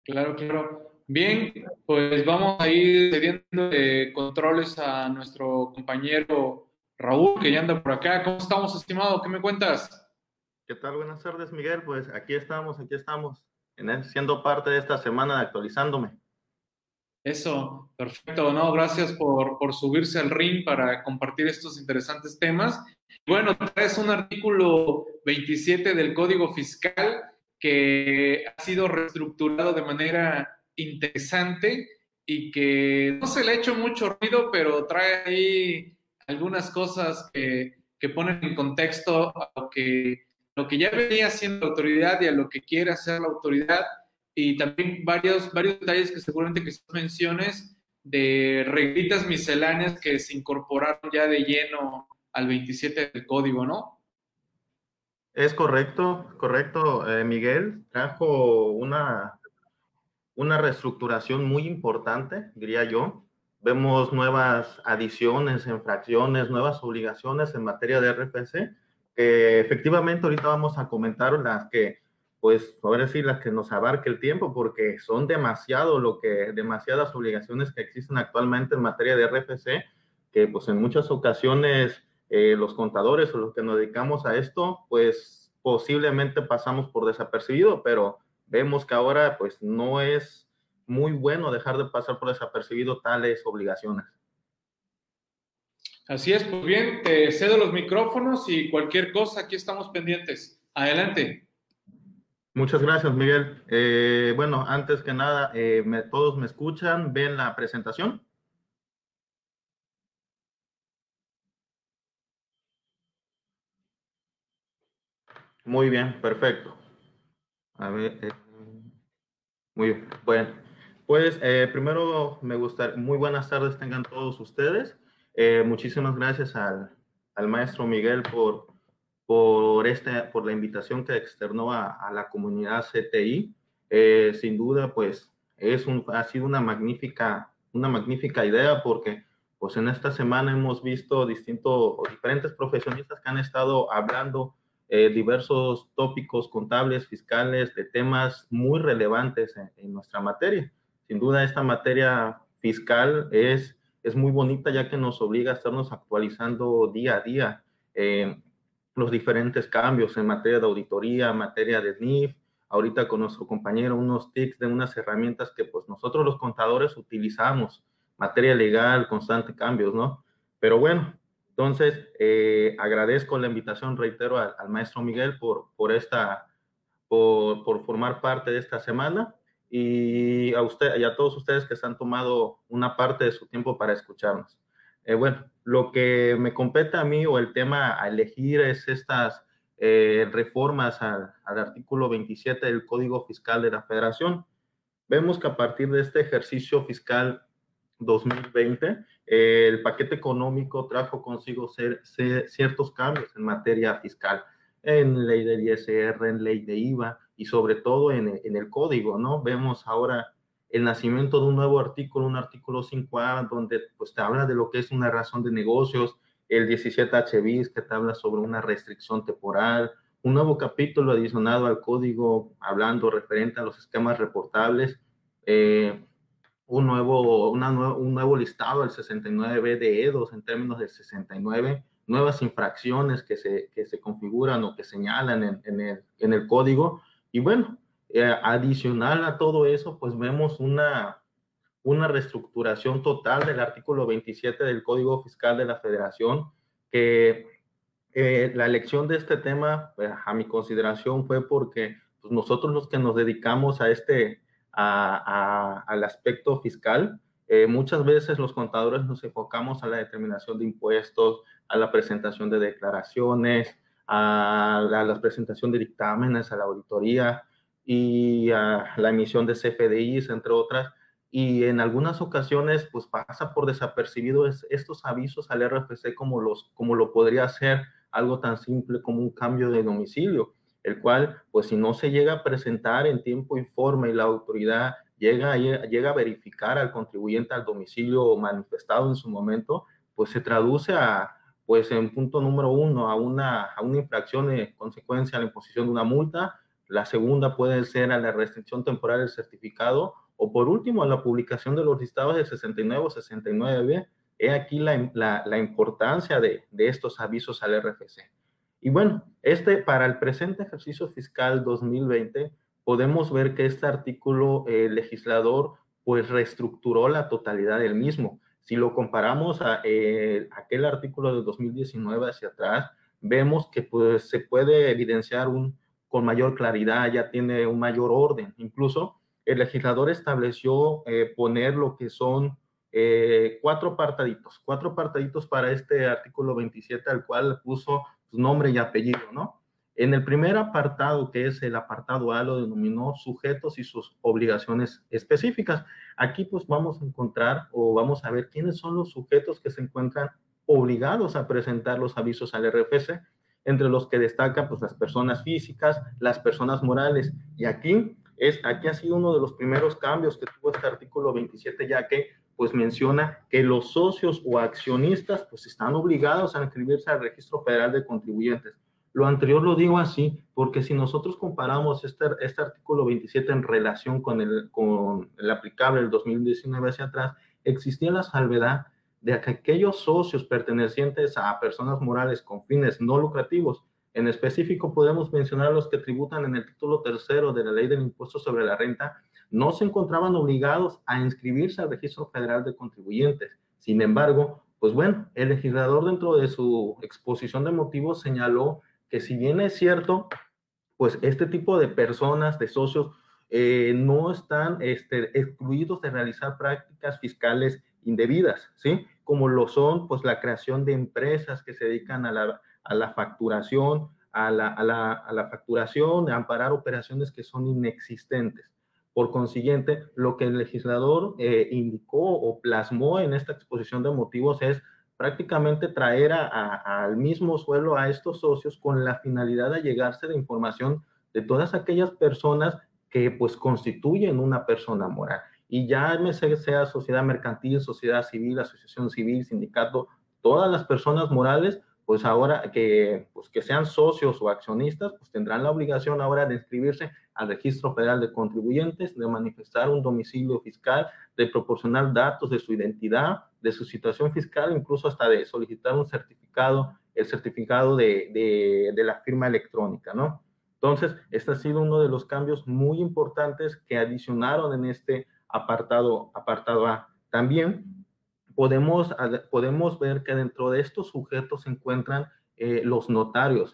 Claro, claro. Bien, pues vamos a ir cediendo controles a nuestro compañero Raúl, que ya anda por acá. ¿Cómo estamos, estimado? ¿Qué me cuentas? ¿Qué tal? Buenas tardes, Miguel. Pues aquí estamos, siendo parte de esta semana de actualizándome. Eso, perfecto. No, gracias por subirse al ring para compartir estos interesantes temas. Bueno, traes un artículo 27 del Código Fiscal que ha sido reestructurado de manera interesante y que no se le ha hecho mucho ruido, pero trae ahí algunas cosas que ponen en contexto a lo que ya venía haciendo la autoridad y a lo que quiere hacer la autoridad y también varios detalles que seguramente que menciones de reglitas misceláneas que se incorporaron ya de lleno al 27 del código, ¿no? Es correcto, correcto. Miguel trajo una reestructuración muy importante, diría yo. Vemos nuevas adiciones, infracciones, nuevas obligaciones en materia de RFC, que efectivamente ahorita vamos a comentar las que, pues, ahora sí, las que nos abarque el tiempo, porque son demasiadas obligaciones que existen actualmente en materia de RFC, que pues en muchas ocasiones los contadores o los que nos dedicamos a esto, pues posiblemente pasamos por desapercibido, pero vemos que ahora pues no es muy bueno dejar de pasar por desapercibido tales obligaciones. Así es, pues bien, te cedo los micrófonos y cualquier cosa, aquí estamos pendientes. Adelante. Muchas gracias, Miguel. Bueno, antes que nada, todos me escuchan, ven la presentación. Muy bien, perfecto. A ver, muy bien. Bueno, pues primero me gusta, muy buenas tardes tengan todos ustedes. Muchísimas gracias al maestro Miguel por la invitación que externó a la comunidad CTI. Sin duda, pues ha sido una magnífica idea porque pues en esta semana hemos visto diferentes profesionistas que han estado hablando diversos tópicos contables, fiscales, de temas muy relevantes en nuestra materia. Sin duda, esta materia fiscal es muy bonita ya que nos obliga a estarnos actualizando día a día los diferentes cambios en materia de auditoría, en materia de NIF, ahorita con nuestro compañero unos tips de unas herramientas que pues nosotros los contadores utilizamos, materia legal, constante cambios, ¿no? Pero bueno, entonces, agradezco la invitación, reitero, al maestro Miguel por formar parte de esta semana y a usted y a todos ustedes que se han tomado una parte de su tiempo para escucharnos. Bueno, lo que me compete a mí o el tema a elegir es estas reformas al artículo 27 del Código Fiscal de la Federación. Vemos que a partir de este ejercicio fiscal 2020, el paquete económico trajo consigo ciertos cambios en materia fiscal, en ley del ISR, en ley de IVA y sobre todo en el código, ¿no? Vemos ahora el nacimiento de un nuevo artículo, un artículo 5A, donde pues te habla de lo que es una razón de negocios, el 17H bis que te habla sobre una restricción temporal, un nuevo capítulo adicionado al código hablando referente a los esquemas reportables, eh, un nuevo listado del 69 de EDOS en términos del 69, nuevas infracciones que se configuran o que señalan en el código. Y bueno, adicional a todo eso, pues vemos una reestructuración total del artículo 27 del Código Fiscal de la Federación, que la elección de este tema, pues, a mi consideración, fue porque pues, nosotros los que nos dedicamos al aspecto fiscal, muchas veces los contadores nos enfocamos a la determinación de impuestos, a la presentación de declaraciones, a la presentación de dictámenes, a la auditoría y a la emisión de CFDIs, entre otras. Y en algunas ocasiones, pues pasa por desapercibido estos avisos al RFC como lo podría hacer algo tan simple como un cambio de domicilio, el cual, pues si no se llega a presentar en tiempo y forma y la autoridad llega a verificar al contribuyente al domicilio manifestado en su momento, pues se traduce pues en punto número uno, a una infracción en consecuencia a la imposición de una multa, La segunda puede ser a la restricción temporal del certificado, o por último a la publicación de los listados de 69 o 69B. He aquí la importancia de estos avisos al RFC. Y bueno, para el presente ejercicio fiscal 2020, podemos ver que este artículo legislador pues reestructuró la totalidad del mismo. Si lo comparamos a aquel artículo de 2019 hacia atrás, vemos que pues, se puede evidenciar con mayor claridad, ya tiene un mayor orden. Incluso el legislador estableció poner lo que son cuatro apartaditos para este artículo 27, al cual puso su nombre y apellido, ¿no? En el primer apartado, que es el apartado A, lo denominó sujetos y sus obligaciones específicas. Aquí pues vamos a encontrar o vamos a ver quiénes son los sujetos que se encuentran obligados a presentar los avisos al RFC, entre los que destacan pues las personas físicas, las personas morales. Y aquí ha sido uno de los primeros cambios que tuvo este artículo 27, ya que pues menciona que los socios o accionistas pues están obligados a inscribirse al Registro Federal de Contribuyentes. Lo anterior lo digo así porque si nosotros comparamos este artículo 27 en relación con el aplicable del 2019 hacia atrás, existía la salvedad de que aquellos socios pertenecientes a personas morales con fines no lucrativos, en específico podemos mencionar los que tributan en el título tercero de la Ley del Impuesto sobre la Renta, no se encontraban obligados a inscribirse al Registro Federal de Contribuyentes. Sin embargo, pues bueno, el legislador dentro de su exposición de motivos señaló que si bien es cierto, pues este tipo de personas, de socios, no están excluidos de realizar prácticas fiscales indebidas, ¿sí? Como lo son, pues, la creación de empresas que se dedican a la facturación, a la facturación, a amparar operaciones que son inexistentes. Por consiguiente, lo que el legislador indicó o plasmó en esta exposición de motivos es prácticamente traer al mismo suelo a estos socios con la finalidad de llegarse de información de todas aquellas personas que pues constituyen una persona moral. Y ya sea sociedad mercantil, sociedad civil, asociación civil, sindicato, todas las personas morales, pues ahora que sean socios o accionistas, pues tendrán la obligación ahora de inscribirse al Registro Federal de Contribuyentes, de manifestar un domicilio fiscal, de proporcionar datos de su identidad, de su situación fiscal, incluso hasta de solicitar un certificado, el certificado de la firma electrónica, ¿no? Entonces, este ha sido uno de los cambios muy importantes que adicionaron en este apartado A. También podemos ver que dentro de estos sujetos se encuentran los notarios.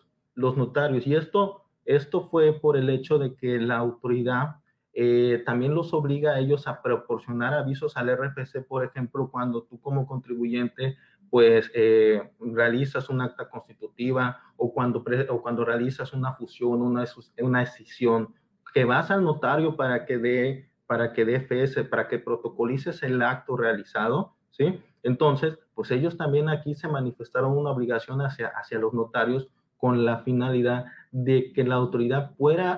Y esto fue por el hecho de que la autoridad también los obliga a ellos a proporcionar avisos al RFC, por ejemplo, cuando tú como contribuyente pues realizas un acta constitutiva o cuando realizas una fusión, una escisión, que vas al notario para que dé fe, para que protocolices el acto realizado, ¿sí? Entonces, pues ellos también aquí se manifestaron una obligación hacia los notarios con la finalidad de que la autoridad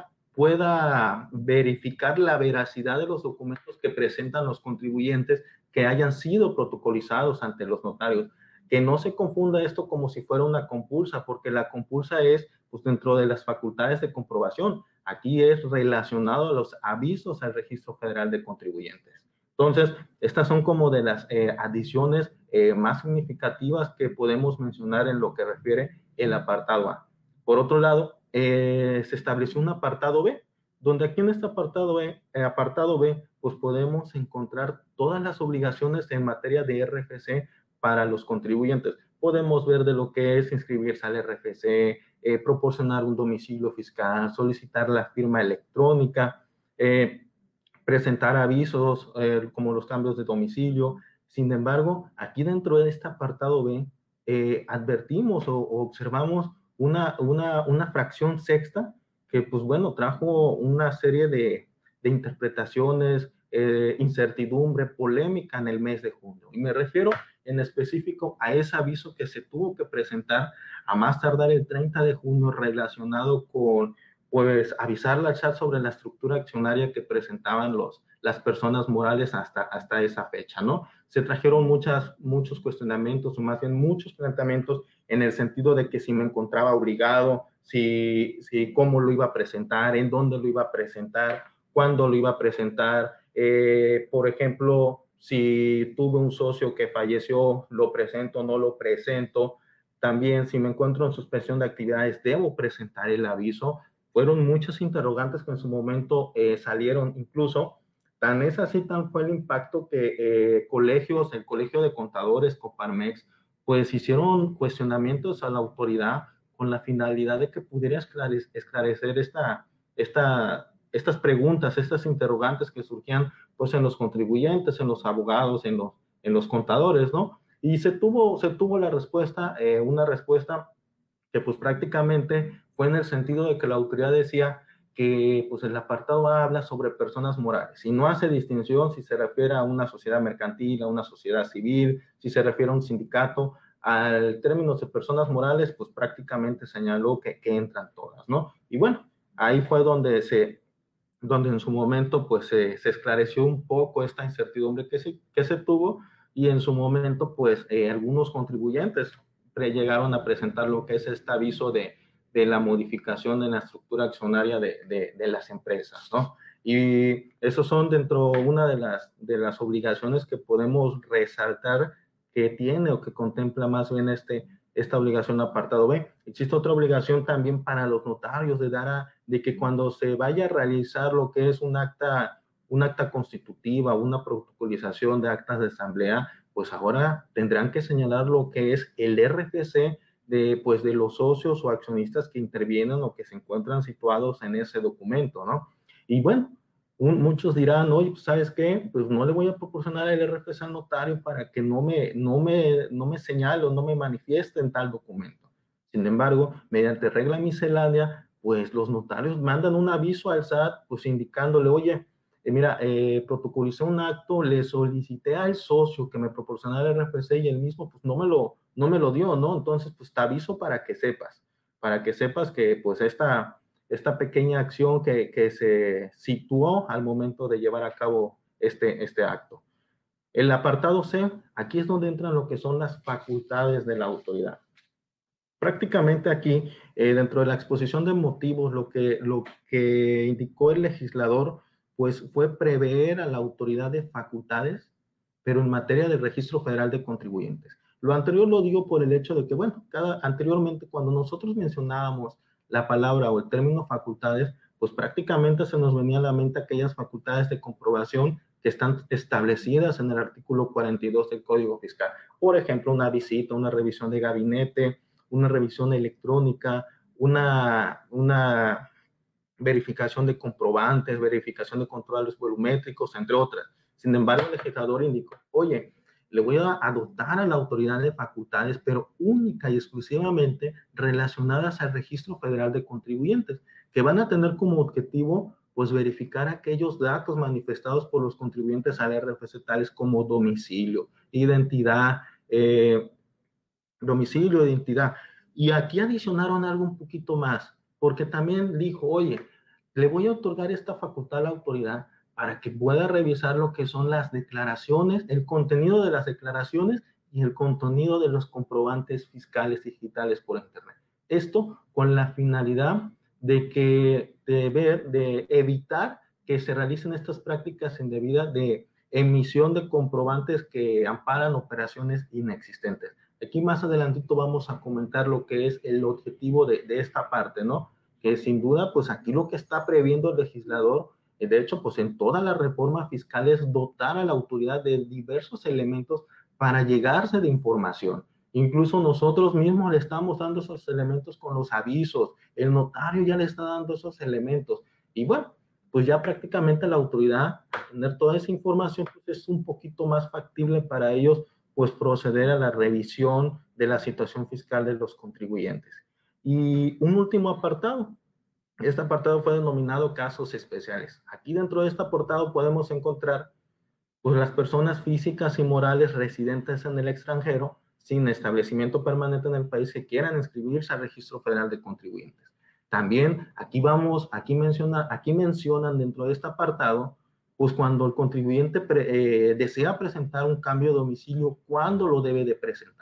pueda verificar la veracidad de los documentos que presentan los contribuyentes que hayan sido protocolizados ante los notarios. Que no se confunda esto como si fuera una compulsa, porque la compulsa es pues, dentro de las facultades de comprobación. Aquí es relacionado a los avisos al Registro Federal de Contribuyentes. Entonces, estas son como de las adiciones más significativas que podemos mencionar en lo que refiere el apartado A. Por otro lado, se estableció un apartado B, donde aquí en este apartado B, pues podemos encontrar todas las obligaciones en materia de RFC para los contribuyentes. Podemos ver de lo que es inscribirse al RFC, proporcionar un domicilio fiscal, solicitar la firma electrónica, presentar avisos como los cambios de domicilio. Sin embargo, aquí dentro de este apartado B, advertimos o observamos una fracción sexta que, pues bueno, trajo una serie de interpretaciones, incertidumbre, polémica en el mes de junio. Y me refiero en específico a ese aviso que se tuvo que presentar a más tardar el 30 de junio relacionado con, pues, avisar al SAT sobre la estructura accionaria que presentaban las personas morales hasta esa fecha, ¿no? Se trajeron muchos cuestionamientos, o más bien muchos planteamientos en el sentido de que si me encontraba obligado si cómo lo iba a presentar, en dónde lo iba a presentar, cuándo lo iba a presentar. Por ejemplo, si tuve un socio que falleció, lo presento, no lo presento. También, si me encuentro en suspensión de actividades, debo presentar el aviso. Fueron muchas interrogantes que en su momento salieron. Incluso tan es así, tan fue el impacto que colegios, el Colegio de Contadores, Coparmex, pues hicieron cuestionamientos a la autoridad con la finalidad de que pudiera esclarecer estas preguntas, estas interrogantes que surgían pues en los contribuyentes, en los abogados, en los contadores, ¿no? Y se tuvo la respuesta, una respuesta que pues prácticamente fue en el sentido de que la autoridad decía que pues el apartado A habla sobre personas morales y no hace distinción si se refiere a una sociedad mercantil, a una sociedad civil, si se refiere a un sindicato. Al término de personas morales, pues prácticamente señaló que entran todas, ¿no? Y bueno, ahí fue donde en su momento pues se esclareció un poco esta incertidumbre que se tuvo, y en su momento pues algunos contribuyentes llegaron a presentar lo que es este aviso de la modificación en la estructura accionaria de las empresas, ¿no? Y esos son dentro una de las obligaciones que podemos resaltar que tiene o que contempla más bien esta obligación apartado B. Existe otra obligación también para los notarios de que cuando se vaya a realizar lo que es un acta constitutiva, una protocolización de actas de asamblea, pues ahora tendrán que señalar lo que es el RFC pues de los socios o accionistas que intervienen o que se encuentran situados en ese documento, ¿no? Y bueno, muchos dirán, oye, pues, ¿sabes qué? Pues no le voy a proporcionar el RFC al notario para que no me señale o no me manifieste en tal documento. Sin embargo, mediante regla miscelánea, pues los notarios mandan un aviso al SAT, pues indicándole, oye, mira, protocolicé un acto, le solicité al socio que me proporcionara el RFC y él mismo pues no me lo dio, ¿no? Entonces, pues te aviso para que sepas que pues esta pequeña acción que se situó al momento de llevar a cabo este acto. El apartado C, aquí es donde entran lo que son las facultades de la autoridad. Prácticamente aquí, dentro de la exposición de motivos, lo que indicó el legislador, pues fue prever a la autoridad de facultades, pero en materia de registro federal de contribuyentes. Lo anterior lo digo por el hecho de que, bueno, anteriormente cuando nosotros mencionábamos la palabra o el término facultades, pues prácticamente se nos venía a la mente aquellas facultades de comprobación que están establecidas en el artículo 42 del Código Fiscal. Por ejemplo, una visita, una revisión de gabinete, una revisión electrónica, una verificación de comprobantes, verificación de controles volumétricos, entre otras. Sin embargo, el legislador indicó, oye, le voy a dotar a la autoridad de facultades, pero única y exclusivamente relacionadas al Registro Federal de Contribuyentes, que van a tener como objetivo pues verificar aquellos datos manifestados por los contribuyentes al RFC, tales como domicilio, identidad, identidad. Y aquí adicionaron algo un poquito más, porque también dijo, oye, le voy a otorgar esta facultad a la autoridad para que pueda revisar lo que son las declaraciones, el contenido de las declaraciones y el contenido de los comprobantes fiscales digitales por Internet. Esto con la finalidad de evitar que se realicen estas prácticas indebidas de emisión de comprobantes que amparan operaciones inexistentes. Aquí más adelantito vamos a comentar lo que es el objetivo de esta parte, ¿no? Que sin duda, pues aquí lo que está previendo el legislador, de hecho, pues en toda la reforma fiscal es dotar a la autoridad de diversos elementos para llegarse de información. Incluso nosotros mismos le estamos dando esos elementos con los avisos, el notario ya le está dando esos elementos. Y bueno, pues ya prácticamente la autoridad, tener toda esa información, pues es un poquito más factible para ellos pues proceder a la revisión de la situación fiscal de los contribuyentes. Y un último apartado. Este apartado fue denominado casos especiales. Aquí dentro de este apartado podemos encontrar pues, las personas físicas y morales residentes en el extranjero sin establecimiento permanente en el país que quieran inscribirse al Registro Federal de Contribuyentes. También aquí mencionan dentro de este apartado pues cuando el contribuyente desea presentar un cambio de domicilio, ¿cuándo lo debe de presentar?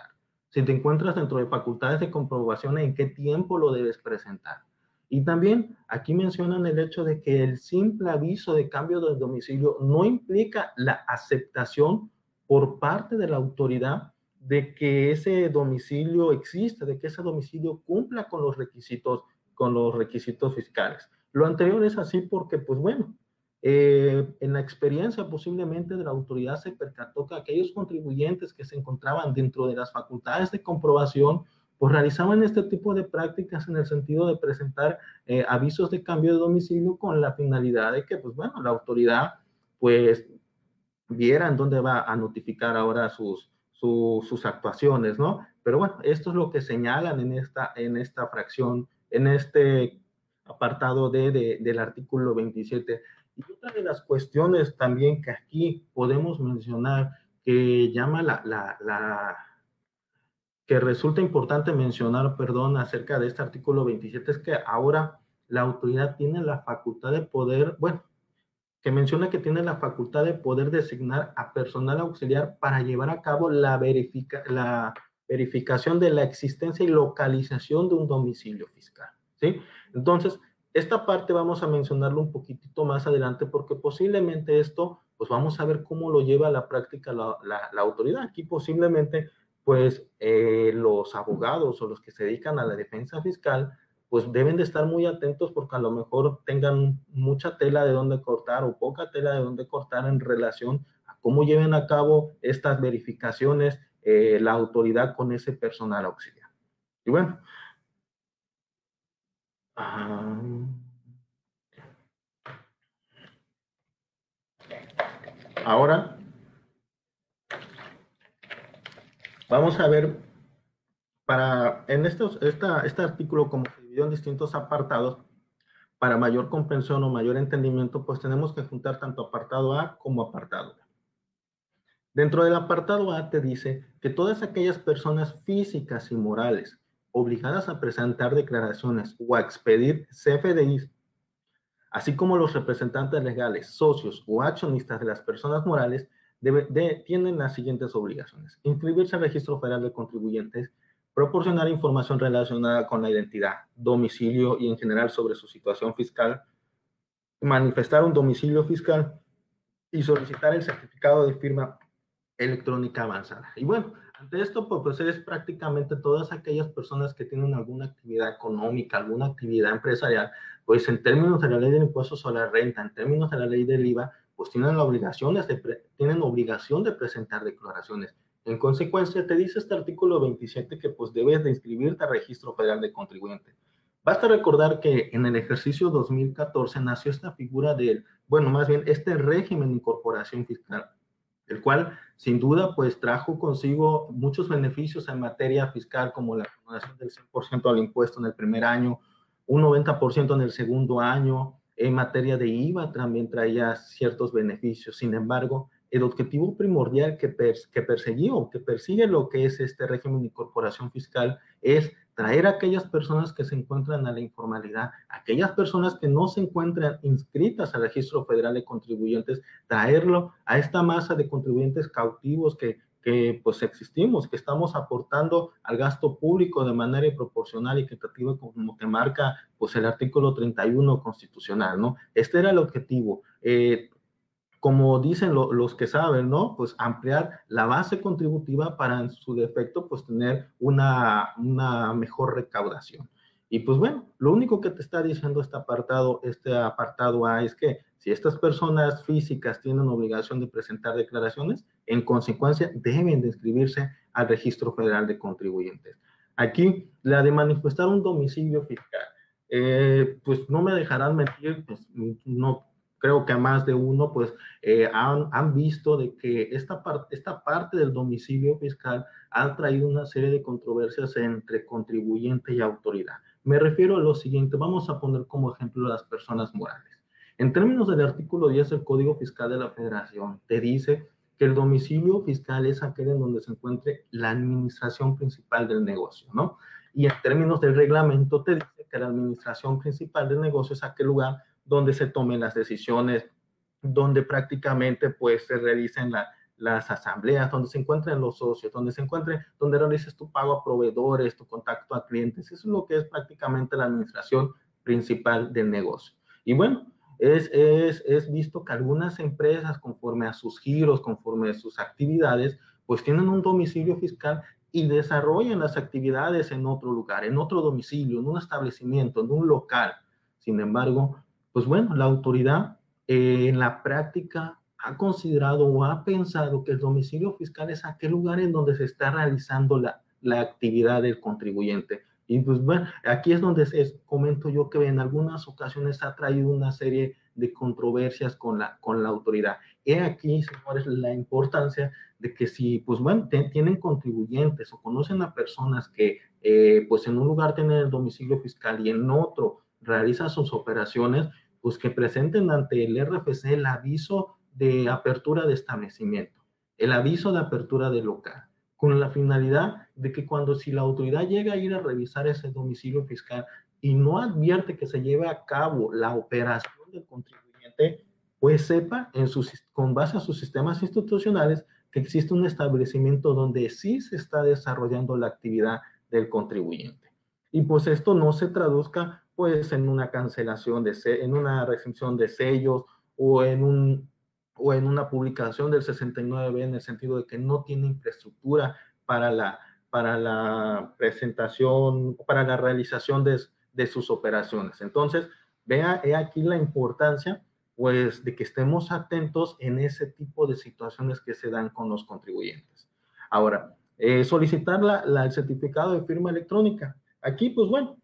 Si te encuentras dentro de facultades de comprobación, ¿en qué tiempo lo debes presentar? Y también aquí mencionan el hecho de que el simple aviso de cambio de domicilio no implica la aceptación por parte de la autoridad de que ese domicilio existe, de que ese domicilio cumpla con los requisitos fiscales. Lo anterior es así porque, pues bueno, en la experiencia posiblemente de la autoridad se percató que aquellos contribuyentes que se encontraban dentro de las facultades de comprobación pues realizaban este tipo de prácticas en el sentido de presentar avisos de cambio de domicilio con la finalidad de que, pues bueno, la autoridad pues viera en dónde va a notificar ahora sus actuaciones, ¿no? Pero bueno, esto es lo que señalan en esta fracción, en este apartado del artículo 27. Y otra de las cuestiones también que aquí podemos mencionar, que llama que resulta importante mencionar, perdón, acerca de este artículo 27, es que ahora la autoridad tiene la facultad de poder, bueno, que menciona que tiene la facultad de poder designar a personal auxiliar para llevar a cabo la verificación de la existencia y localización de un domicilio fiscal, ¿sí? Entonces, esta parte vamos a mencionarlo un poquitito más adelante porque posiblemente esto, pues vamos a ver cómo lo lleva a la práctica la autoridad. Aquí posiblemente, pues los abogados o los que se dedican a la defensa fiscal pues deben de estar muy atentos porque a lo mejor tengan mucha tela de dónde cortar o poca tela de dónde cortar en relación a cómo lleven a cabo estas verificaciones la autoridad con ese personal auxiliar. Y bueno, ahora vamos a ver, este artículo como se dividió en distintos apartados, para mayor comprensión o mayor entendimiento, pues tenemos que juntar tanto apartado A como apartado B. Dentro del apartado A te dice que todas aquellas personas físicas y morales obligadas a presentar declaraciones o a expedir CFDIs, así como los representantes legales, socios o accionistas de las personas morales, tienen las siguientes obligaciones: inscribirse al Registro Federal de Contribuyentes, proporcionar información relacionada con la identidad, domicilio y en general sobre su situación fiscal, manifestar un domicilio fiscal y solicitar el certificado de firma electrónica avanzada. Y bueno, ante esto, pues es prácticamente todas aquellas personas que tienen alguna actividad económica, alguna actividad empresarial, pues en términos de la ley del impuesto sobre la renta, en términos de la ley del IVA, pues tienen obligación de presentar declaraciones. En consecuencia, te dice este artículo 27 que pues debes de inscribirte al Registro Federal de Contribuyentes. Basta recordar que en el ejercicio 2014 nació esta figura del, bueno, más bien este régimen de incorporación fiscal, el cual sin duda pues trajo consigo muchos beneficios en materia fiscal, como la acomodación del 100% al impuesto en el primer año, un 90% en el segundo año. En materia de IVA también traía ciertos beneficios. Sin embargo, el objetivo primordial que persigue lo que es este régimen de incorporación fiscal es traer a aquellas personas que se encuentran a la informalidad, aquellas personas que no se encuentran inscritas al Registro Federal de Contribuyentes, traerlo a esta masa de contribuyentes cautivos que pues existimos, que estamos aportando al gasto público de manera proporcional y equitativa, como te marca pues el artículo 31 constitucional, ¿no? Este era el objetivo. Como dicen los que saben, ¿no? Pues ampliar la base contributiva para en su defecto pues tener una mejor recaudación. Y pues bueno, lo único que te está diciendo este apartado A es que si estas personas físicas tienen obligación de presentar declaraciones, en consecuencia deben de inscribirse al Registro Federal de Contribuyentes. Aquí, la de manifestar un domicilio fiscal, pues no me dejarán mentir, pues no creo que a más de uno pues han visto de que esta parte del domicilio fiscal ha traído una serie de controversias entre contribuyente y autoridad. Me refiero a lo siguiente, vamos a poner como ejemplo a las personas morales. En términos del artículo 10 del Código Fiscal de la Federación, te dice que el domicilio fiscal es aquel en donde se encuentre la administración principal del negocio, ¿no? Y en términos del reglamento te dice que la administración principal del negocio es aquel lugar donde se tomen las decisiones, donde prácticamente pues se realicen las asambleas, donde se encuentren los socios, donde realices tu pago a proveedores, tu contacto a clientes. Eso es lo que es prácticamente la administración principal del negocio. Y bueno, es visto que algunas empresas, conforme a sus giros, conforme a sus actividades, pues tienen un domicilio fiscal y desarrollan las actividades en otro lugar, en otro domicilio, en un establecimiento, en un local. Sin embargo, pues bueno, la autoridad en la práctica ha considerado o ha pensado que el domicilio fiscal es aquel lugar en donde se está realizando la actividad del contribuyente. Y pues bueno, aquí es donde comento yo que en algunas ocasiones ha traído una serie de controversias con la autoridad. He aquí, señores, la importancia de que si, pues bueno, tienen contribuyentes o conocen a personas que, pues en un lugar tienen el domicilio fiscal y en otro realizan sus operaciones, pues que presenten ante el RFC el aviso de apertura de establecimiento, el aviso de apertura de local, con la finalidad de que si la autoridad llega a ir a revisar ese domicilio fiscal y no advierte que se lleve a cabo la operación del contribuyente, pues sepa, con base a sus sistemas institucionales, que existe un establecimiento donde sí se está desarrollando la actividad del contribuyente. Y pues esto no se traduzca pues en una cancelación, en una restricción de sellos o en una publicación del 69B en el sentido de que no tiene infraestructura para la presentación, para la realización de sus operaciones. Entonces, he aquí la importancia pues de que estemos atentos en ese tipo de situaciones que se dan con los contribuyentes. Ahora, solicitar el certificado de firma electrónica. Aquí, pues bueno,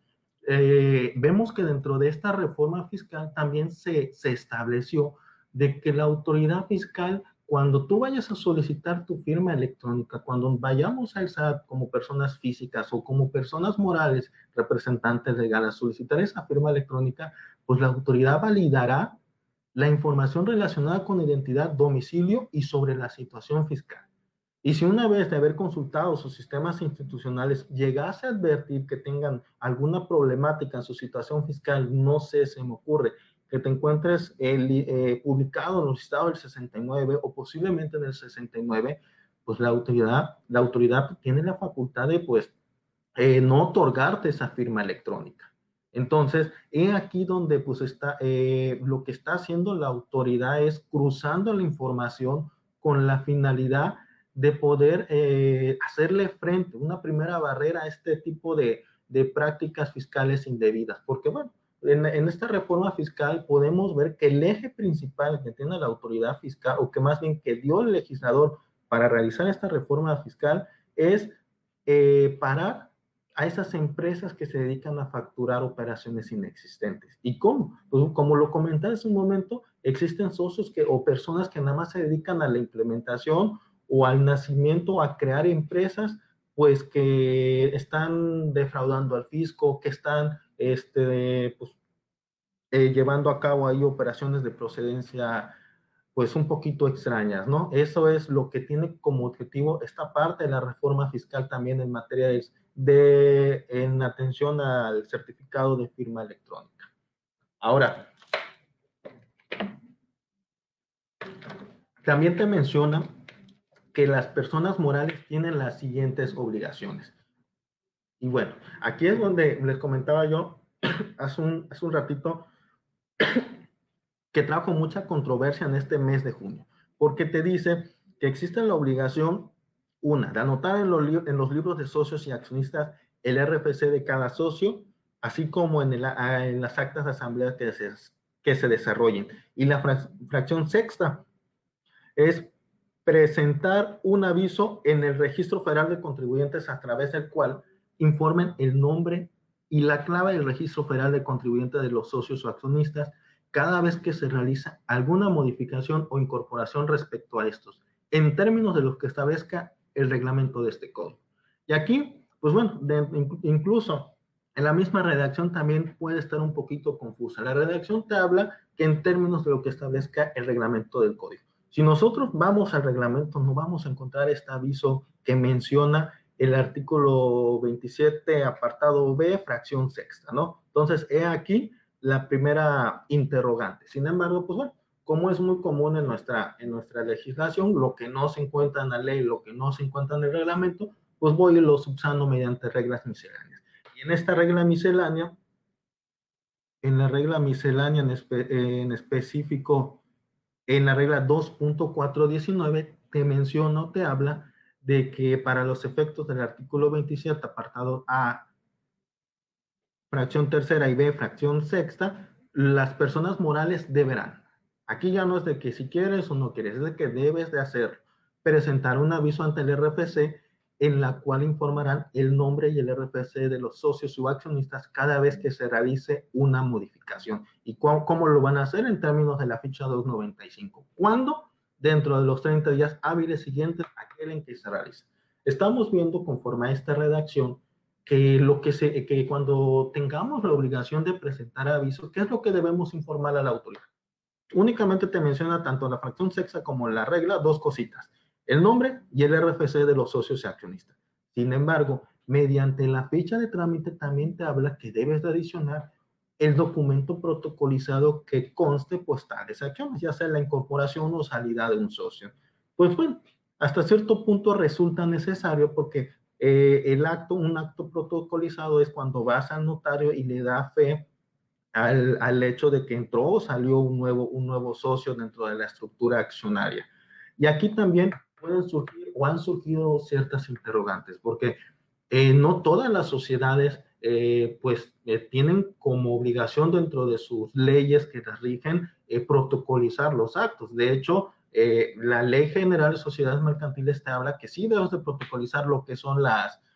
vemos que dentro de esta reforma fiscal también se estableció de que la autoridad fiscal, cuando tú vayas a solicitar tu firma electrónica, cuando vayamos al SAT como personas físicas o como personas morales, representantes legales, a solicitar esa firma electrónica, pues la autoridad validará la información relacionada con identidad, domicilio y sobre la situación fiscal. Y si una vez de haber consultado sus sistemas institucionales llegase a advertir que tengan alguna problemática en su situación fiscal, no sé, se me ocurre, que te encuentres publicado en los listados del 69 o posiblemente en el 69, pues la autoridad tiene la facultad de pues no otorgarte esa firma electrónica. Entonces, he aquí donde pues lo que está haciendo la autoridad es cruzando la información con la finalidad de poder hacerle frente, una primera barrera a este tipo de prácticas fiscales indebidas. Porque bueno, en esta reforma fiscal podemos ver que el eje principal que tiene la autoridad fiscal, o que más bien que dio el legislador para realizar esta reforma fiscal, es parar a esas empresas que se dedican a facturar operaciones inexistentes. ¿Y cómo? Pues como lo comenté hace un momento, existen socios o personas que nada más se dedican a la implementación o al nacimiento, a crear empresas, pues que están defraudando al fisco, que están pues, llevando a cabo ahí operaciones de procedencia pues un poquito extrañas, ¿no? Eso es lo que tiene como objetivo esta parte de la reforma fiscal también en materia en atención al certificado de firma electrónica. Ahora, también te menciona que las personas morales tienen las siguientes obligaciones. Y bueno, aquí es donde les comentaba yo hace un ratito que trajo mucha controversia en este mes de junio, porque te dice que existe la obligación, de anotar en los libros de socios y accionistas el RFC de cada socio, así como en las actas de asamblea que se desarrollen. Y la fracción sexta es presentar un aviso en el Registro Federal de Contribuyentes a través del cual informen el nombre y la clave del Registro Federal de Contribuyentes de los socios o accionistas cada vez que se realiza alguna modificación o incorporación respecto a estos, en términos de lo que establezca el reglamento de este código. Y aquí, pues bueno, incluso en la misma redacción también puede estar un poquito confusa. La redacción te habla que en términos de lo que establezca el reglamento del código. Si nosotros vamos al reglamento, no vamos a encontrar este aviso que menciona el artículo 27, apartado B, fracción sexta, ¿no? Entonces, he aquí la primera interrogante. Sin embargo, pues bueno, como es muy común en nuestra legislación, lo que no se encuentra en la ley, lo que no se encuentra en el reglamento, pues voy y lo subsano mediante reglas misceláneas. Y en esta regla miscelánea, en la regla miscelánea en específico, en la regla 2.419, te menciono, te habla de que para los efectos del artículo 27, apartado A, fracción tercera y B, fracción sexta, las personas morales deberán. Aquí ya no es de que si quieres o no quieres, es de que debes de hacerlo. Presentar un aviso ante el RFC en la cual informarán el nombre y el RFC de los socios o accionistas cada vez que se realice una modificación. ¿Y cómo lo van a hacer? En términos de la ficha 295. ¿Cuándo? Dentro de los 30 días hábiles siguientes a aquel en que se realice. Estamos viendo conforme a esta redacción que cuando tengamos la obligación de presentar avisos, ¿qué es lo que debemos informar a la autoridad? Únicamente te menciona tanto la fracción sexta como la regla dos cositas, el nombre y el RFC de los socios y accionistas. Sin embargo, mediante la ficha de trámite también te habla que debes de adicionar el documento protocolizado que conste pues tales acciones, ya sea la incorporación o salida de un socio. Pues bueno, hasta cierto punto resulta necesario porque un acto protocolizado es cuando vas al notario y le da fe al hecho de que entró o salió un nuevo socio dentro de la estructura accionaria. Y aquí también pueden surgir o han surgido ciertas interrogantes, porque no todas las sociedades tienen como obligación dentro de sus leyes que las rigen protocolizar los actos. De hecho, la Ley General de Sociedades Mercantiles te habla que sí debes de protocolizar lo que son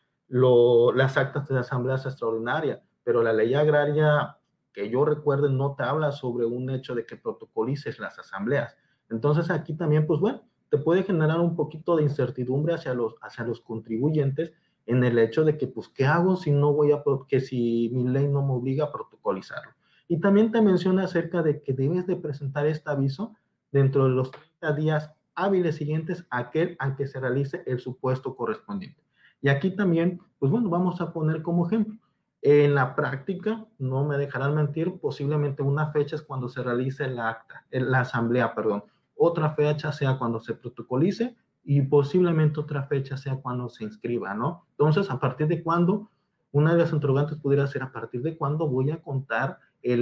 las actas de asambleas extraordinarias, pero la Ley Agraria que yo recuerde no te habla sobre un hecho de que protocolices las asambleas. Entonces aquí también, pues bueno, te puede generar un poquito de incertidumbre hacia los contribuyentes en el hecho de que, pues, ¿qué hago si no voy a, que si mi ley no me obliga a protocolizarlo? Y también te menciona acerca de que debes de presentar este aviso dentro de los 30 días hábiles siguientes a aquel al que se realice el supuesto correspondiente. Y aquí también, pues bueno, vamos a poner como ejemplo. En la práctica, no me dejarán mentir, posiblemente una fecha es cuando se realice la asamblea, perdón. Otra fecha sea cuando se protocolice y posiblemente otra fecha sea cuando se inscriba, ¿no? Entonces, ¿a partir de cuándo? Una de las interrogantes pudiera ser, ¿a partir de cuándo voy a contar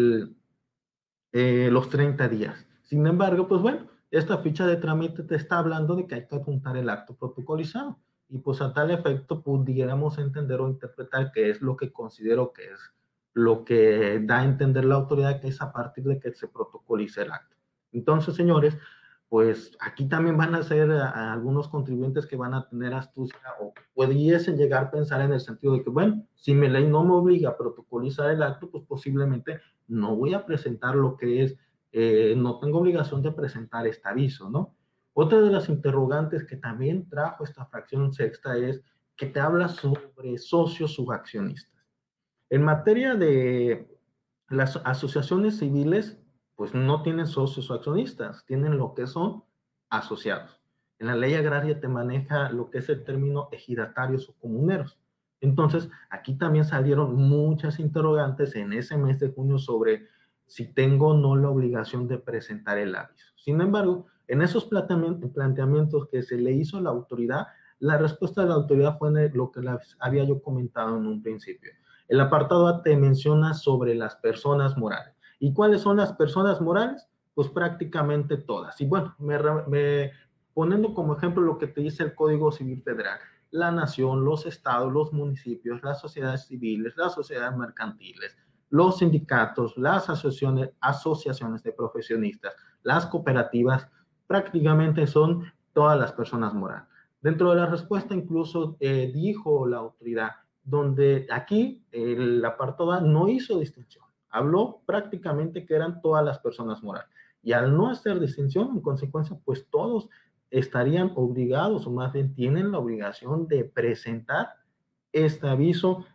los 30 días? Sin embargo, pues bueno, esta ficha de trámite te está hablando de que hay que apuntar el acto protocolizado. Y pues a tal efecto pudiéramos entender o interpretar que es lo que considero que es lo que da a entender la autoridad, que es a partir de que se protocolice el acto. Entonces, señores, pues aquí también van a ser algunos contribuyentes que van a tener astucia o pudiesen llegar a pensar en el sentido de que, bueno, si mi ley no me obliga a protocolizar el acto, pues posiblemente no voy a presentar lo que es, no tengo obligación de presentar este aviso, ¿no? Otra de las interrogantes que también trajo esta fracción sexta es que te habla sobre socios subaccionistas. En materia de las asociaciones civiles, pues no tienen socios o accionistas, tienen lo que son asociados. En la ley agraria te maneja lo que es el término ejidatarios o comuneros. Entonces, aquí también salieron muchas interrogantes en ese mes de junio sobre si tengo o no la obligación de presentar el aviso. Sin embargo, en esos planteamientos que se le hizo a la autoridad, la respuesta de la autoridad fue lo que había yo comentado en un principio. El apartado A te menciona sobre las personas morales. ¿Y cuáles son las personas morales? Pues prácticamente todas. Y bueno, poniendo como ejemplo lo que te dice el Código Civil Federal, la nación, los estados, los municipios, las sociedades civiles, las sociedades mercantiles, los sindicatos, las asociaciones de profesionistas, las cooperativas, prácticamente son todas las personas morales. Dentro de la respuesta incluso dijo la autoridad, donde aquí el apartado A no hizo distinción, habló prácticamente que eran todas las personas morales. Y al no hacer distinción, en consecuencia, pues todos estarían obligados, o más bien tienen la obligación de presentar este aviso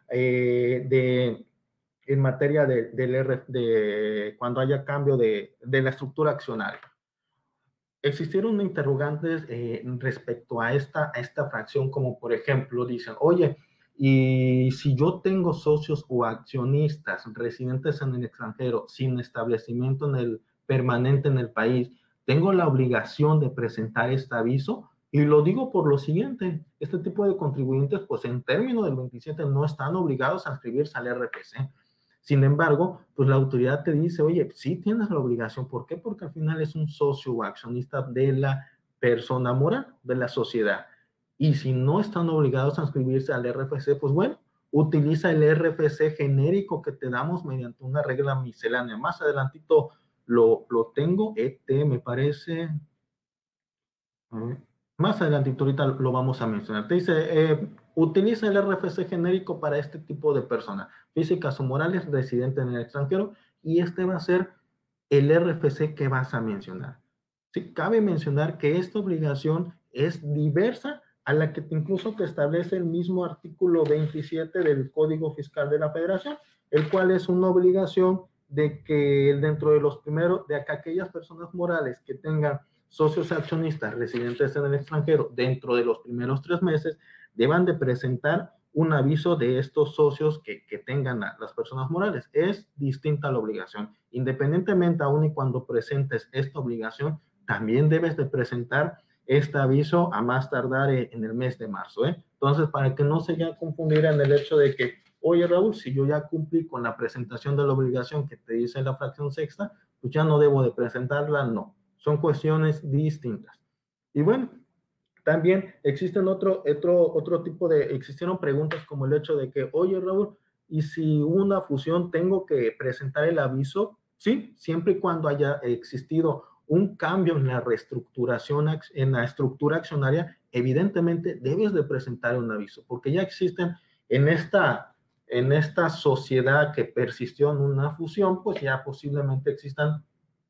en materia de cuando haya cambio de la estructura accionaria. Existieron interrogantes respecto a esta fracción, como por ejemplo, dicen, oye, y si yo tengo socios o accionistas residentes en el extranjero sin establecimiento permanente en el país, tengo la obligación de presentar este aviso. Y lo digo por lo siguiente, este tipo de contribuyentes, pues en términos del 27 no están obligados a inscribirse al RFC. Sin embargo, pues la autoridad te dice, oye, sí tienes la obligación. ¿Por qué? Porque al final es un socio o accionista de la persona moral, de la sociedad. Y si no están obligados a inscribirse al RFC, pues bueno, utiliza el RFC genérico que te damos mediante una regla miscelánea. Más adelantito lo tengo, me parece. Más adelantito ahorita lo vamos a mencionar. Te dice, utiliza el RFC genérico para este tipo de personas, físicas o morales, residentes en el extranjero, y este va a ser el RFC que vas a mencionar. Sí, cabe mencionar que esta obligación es diversa a la que incluso te establece el mismo artículo 27 del Código Fiscal de la Federación, el cual es una obligación de que dentro de los primeros, de que aquellas personas morales que tengan socios accionistas residentes en el extranjero dentro de los primeros 3 meses deban de presentar un aviso de estos socios que tengan las personas morales. Es distinta a la obligación. Independientemente, aún y cuando presentes esta obligación, también debes de presentar este aviso a más tardar en el mes de marzo. Entonces, para que no se ya confundiera en el hecho de que, oye Raúl, si yo ya cumplí con la presentación de la obligación que te dice la fracción sexta, pues ya no debo de presentarla, no. Son cuestiones distintas. Y bueno, también existen otro tipo de, existieron preguntas como el hecho de que, oye Raúl, ¿y si hubo una fusión tengo que presentar el aviso? Sí, siempre y cuando haya existido un cambio en la reestructuración, en la estructura accionaria, evidentemente debes de presentar un aviso, porque ya existen en esta sociedad que persistió en una fusión, pues ya posiblemente existan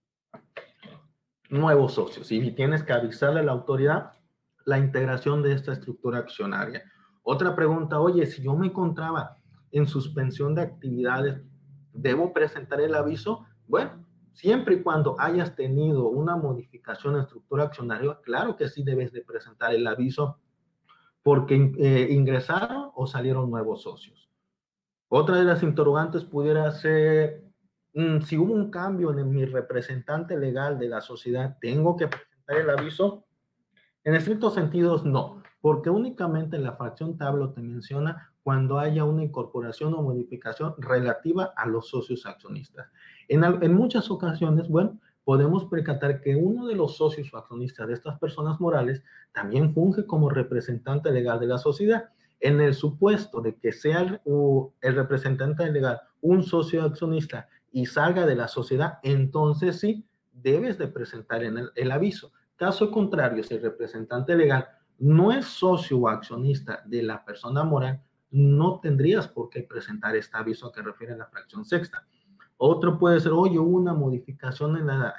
nuevos socios y tienes que avisarle a la autoridad la integración de esta estructura accionaria. Otra pregunta, oye, si yo me encontraba en suspensión de actividades, ¿debo presentar el aviso? Bueno, siempre y cuando hayas tenido una modificación en estructura accionaria, claro que sí debes de presentar el aviso porque ingresaron o salieron nuevos socios. Otra de las interrogantes pudiera ser, si hubo un cambio en mi representante legal de la sociedad, ¿tengo que presentar el aviso? En estrictos sentidos, no, porque únicamente la fracción tablo te menciona cuando haya una incorporación o modificación relativa a los socios accionistas. En muchas ocasiones, bueno, podemos percatar que uno de los socios o accionistas de estas personas morales también funge como representante legal de la sociedad. En el supuesto de que sea el representante legal un socio accionista y salga de la sociedad, entonces sí debes de presentar el aviso. Caso contrario, si el representante legal no es socio o accionista de la persona moral, no tendrías por qué presentar este aviso que refiere a la fracción sexta. Otro puede ser, oye, hubo una modificación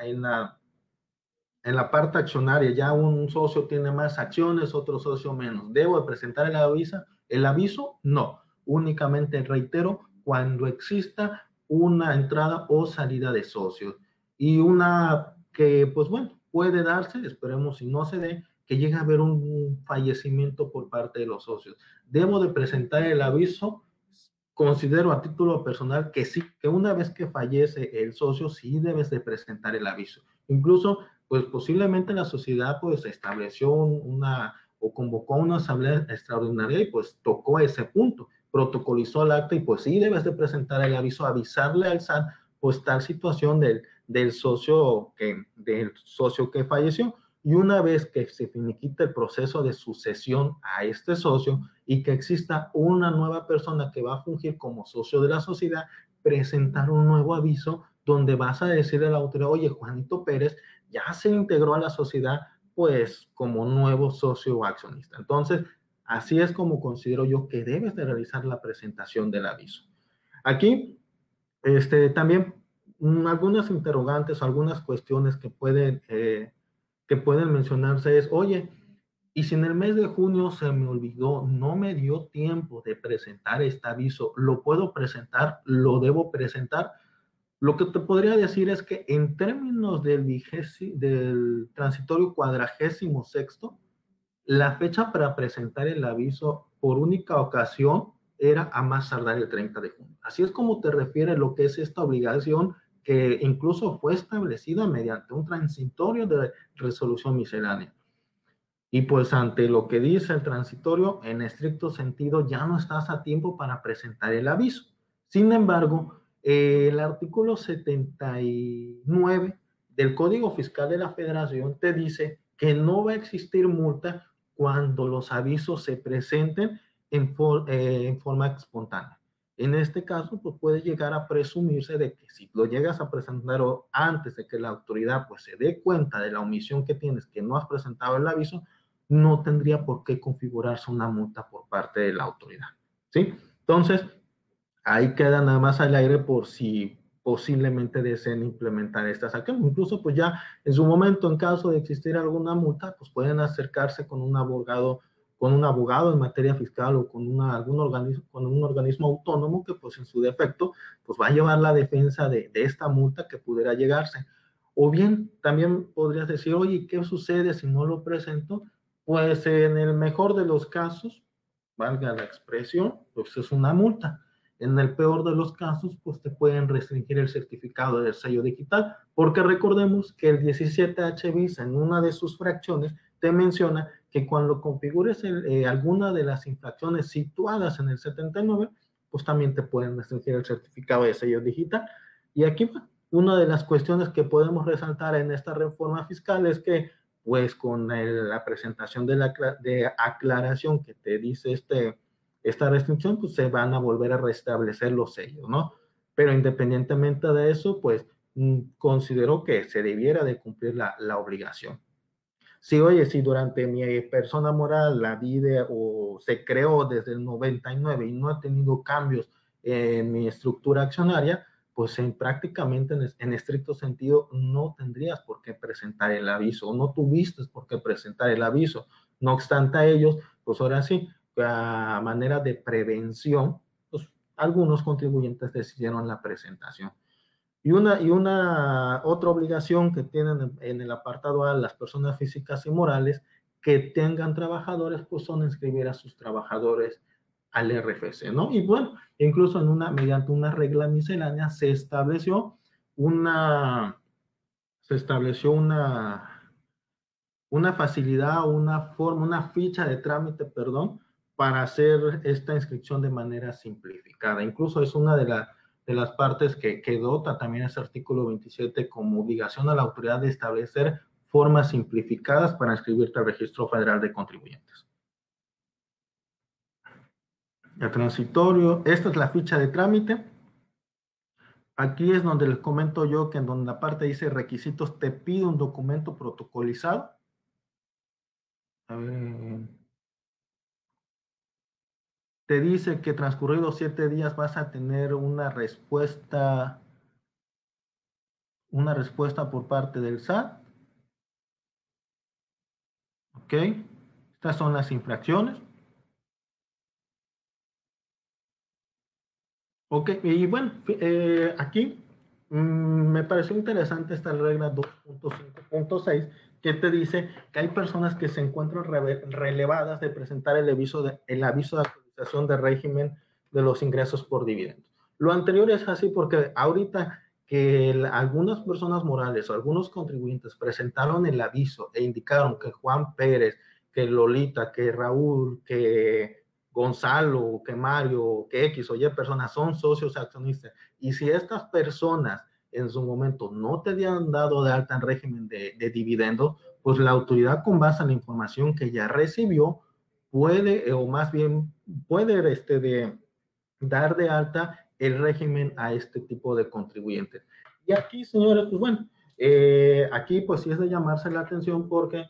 en la parte accionaria, ya un socio tiene más acciones, otro socio menos. ¿Debo de presentar el aviso? ¿El aviso? No. Únicamente reitero cuando exista una entrada o salida de socios. Y una que, pues bueno, puede darse, esperemos si no se dé, que llegue a haber un fallecimiento por parte de los socios. ¿Debo de presentar el aviso? Considero a título personal que sí, que una vez que fallece el socio, sí debes de presentar el aviso. Incluso, pues posiblemente la sociedad pues estableció o convocó una asamblea extraordinaria y pues tocó ese punto, protocolizó el acta y pues sí debes de presentar el aviso, avisarle al SAT pues tal situación del socio que falleció. Y una vez que se finiquita el proceso de sucesión a este socio y que exista una nueva persona que va a fungir como socio de la sociedad, presentar un nuevo aviso donde vas a decirle a la autoridad, oye, Juanito Pérez ya se integró a la sociedad pues como nuevo socio o accionista. Entonces, así es como considero yo que debes de realizar la presentación del aviso. Aquí, también algunas interrogantes, algunas cuestiones que pueden mencionarse es, oye, y si en el mes de junio se me olvidó, no me dio tiempo de presentar este aviso, ¿lo puedo presentar? ¿Lo debo presentar? Lo que te podría decir es que en términos del transitorio 46º, la fecha para presentar el aviso por única ocasión era a más tardar el 30 de junio. Así es como te refiere lo que es esta obligación que incluso fue establecida mediante un transitorio de resolución miscelánea. Y pues ante lo que dice el transitorio, en estricto sentido, ya no estás a tiempo para presentar el aviso. Sin embargo, el artículo 79 del Código Fiscal de la Federación te dice que no va a existir multa cuando los avisos se presenten en forma espontánea. En este caso, pues puede llegar a presumirse de que si lo llegas a presentar antes de que la autoridad pues se dé cuenta de la omisión que tienes, que no has presentado el aviso, no tendría por qué configurarse una multa por parte de la autoridad, ¿sí? Entonces, ahí queda nada más al aire por si posiblemente deseen implementar estas acciones. Incluso, pues ya en su momento, en caso de existir alguna multa, pues pueden acercarse con un abogado en materia fiscal o con un organismo autónomo que, pues en su defecto, pues va a llevar la defensa de esta multa que pudiera llegarse. O bien, también podrías decir, oye, ¿qué sucede si no lo presento? Pues en el mejor de los casos, valga la expresión, pues es una multa. En el peor de los casos, pues te pueden restringir el certificado del sello digital, porque recordemos que el 17H bis en una de sus fracciones te menciona que cuando configures alguna de las infracciones situadas en el 79, pues también te pueden restringir el certificado de sello digital. Y aquí va. Una de las cuestiones que podemos resaltar en esta reforma fiscal es que pues con la presentación de aclaración que te dice esta restricción, pues se van a volver a restablecer los sellos, ¿no? Pero independientemente de eso, pues considero que se debiera de cumplir la obligación. Sí, oye, si durante mi persona moral la vida o se creó desde el 99 y no ha tenido cambios en mi estructura accionaria, pues prácticamente en estricto sentido no tendrías por qué presentar el aviso o no tuviste por qué presentar el aviso. No obstante a ellos, pues ahora sí, a manera de prevención, pues algunos contribuyentes decidieron la presentación. Y una otra obligación que tienen en el apartado A las personas físicas y morales que tengan trabajadores, pues son inscribir a sus trabajadores al RFC, ¿no? Y bueno, incluso mediante una regla miscelánea una, se estableció una facilidad, una forma, una ficha de trámite, perdón, para hacer esta inscripción de manera simplificada. Incluso es una de las partes que dota también ese artículo 27 como obligación a la autoridad de establecer formas simplificadas para inscribirte al Registro Federal de Contribuyentes. El transitorio, esta es la ficha de trámite. Aquí es donde les comento yo que en donde la parte dice requisitos te pide un documento protocolizado. A ver, te dice que transcurridos 7 días vas a tener una respuesta por parte del SAT. ¿Ok? Estas son las infracciones. Ok, y bueno, aquí me pareció interesante esta regla 2.5.6 que te dice que hay personas que se encuentran relevadas de presentar el aviso de actualización de régimen de los ingresos por dividendos. Lo anterior es así porque ahorita que algunas personas morales o algunos contribuyentes presentaron el aviso e indicaron que Juan Pérez, que Lolita, que Raúl, que Gonzalo, que Mario, que X o Y personas son socios accionistas, y si estas personas en su momento no te habían dado de alta en régimen de dividendos, pues la autoridad con base en la información que ya recibió puede, o más bien puede dar de alta el régimen a este tipo de contribuyentes. Y aquí, señores, pues bueno, aquí pues sí es de llamarse la atención porque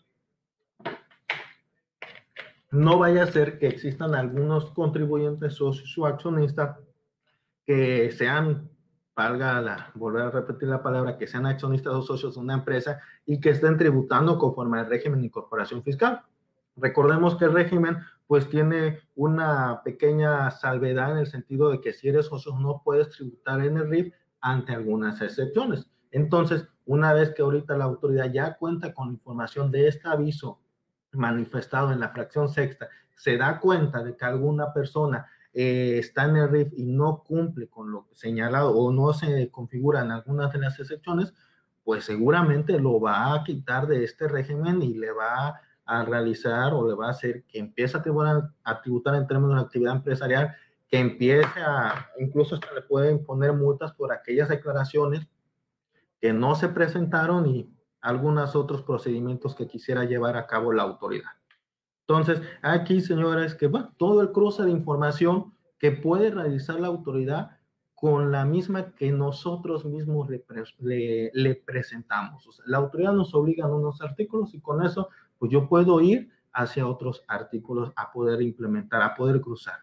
no vaya a ser que existan algunos contribuyentes socios o accionistas que sean, volver a repetir la palabra, que sean accionistas o socios de una empresa y que estén tributando conforme al régimen de incorporación fiscal. Recordemos que el régimen pues tiene una pequeña salvedad en el sentido de que si eres socio no puedes tributar en el RIF ante algunas excepciones. Entonces, una vez que ahorita la autoridad ya cuenta con información de este aviso manifestado en la fracción sexta, se da cuenta de que alguna persona está en el RIF y no cumple con lo señalado o no se configura en algunas de las excepciones, pues seguramente lo va a quitar de este régimen y le va a realizar o le va a hacer que empiece a tributar en términos de actividad empresarial, que empiece incluso hasta le pueden poner multas por aquellas declaraciones que no se presentaron y algunos otros procedimientos que quisiera llevar a cabo la autoridad. Entonces, aquí, señores, que bueno, todo el cruce de información que puede realizar la autoridad con la misma que nosotros mismos le presentamos. O sea, la autoridad nos obliga a unos artículos y con eso, pues yo puedo ir hacia otros artículos a poder implementar, a poder cruzar.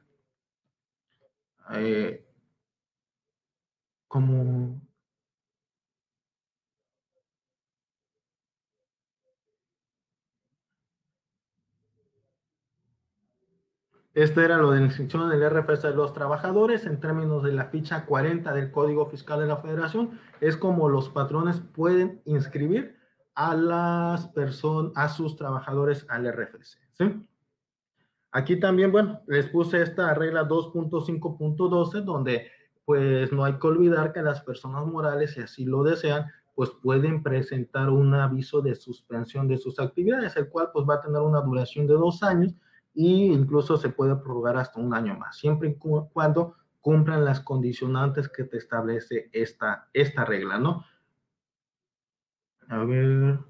Como Esto era lo de la inscripción del RFC de los trabajadores en términos de la ficha 40 del Código Fiscal de la Federación. Es como los patrones pueden inscribir a las personas, a sus trabajadores al RFC. ¿Sí? Aquí también, bueno, les puse esta regla 2.5.12 donde pues no hay que olvidar que las personas morales, si así lo desean, pues pueden presentar un aviso de suspensión de sus actividades, el cual pues va a tener una duración de 2 años e incluso se puede prorrogar hasta 1 año más, siempre y cuando cumplan las condicionantes que te establece esta regla, ¿no? A ver.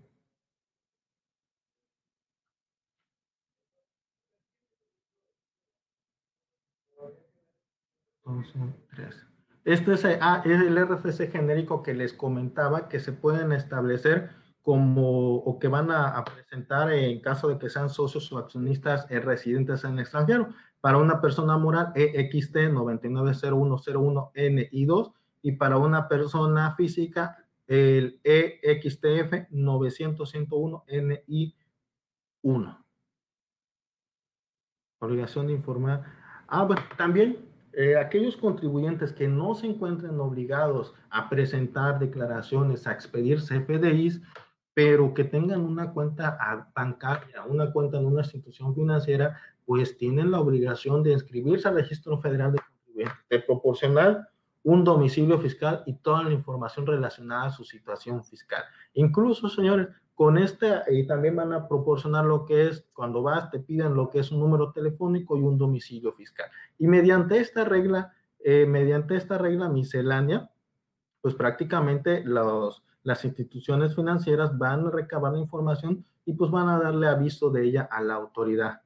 Son 3. Este es el RFC genérico que les comentaba que se pueden establecer como o que van a presentar en caso de que sean socios o accionistas residentes en el extranjero. Para una persona moral, EXT 990101NI2 y para una persona física, el EXTF 900-101NI1. Obligación de informar. Bueno, también aquellos contribuyentes que no se encuentren obligados a presentar declaraciones, a expedir CFDIs, pero que tengan una cuenta bancaria, una cuenta en una institución financiera, pues tienen la obligación de inscribirse al Registro Federal de Contribuyentes, de proporcionar un domicilio fiscal y toda la información relacionada a su situación fiscal. Incluso, señores, con y también van a proporcionar lo que es, cuando vas, te piden lo que es un número telefónico y un domicilio fiscal. Y mediante esta regla miscelánea, pues prácticamente las instituciones financieras van a recabar la información y pues van a darle aviso de ella a la autoridad.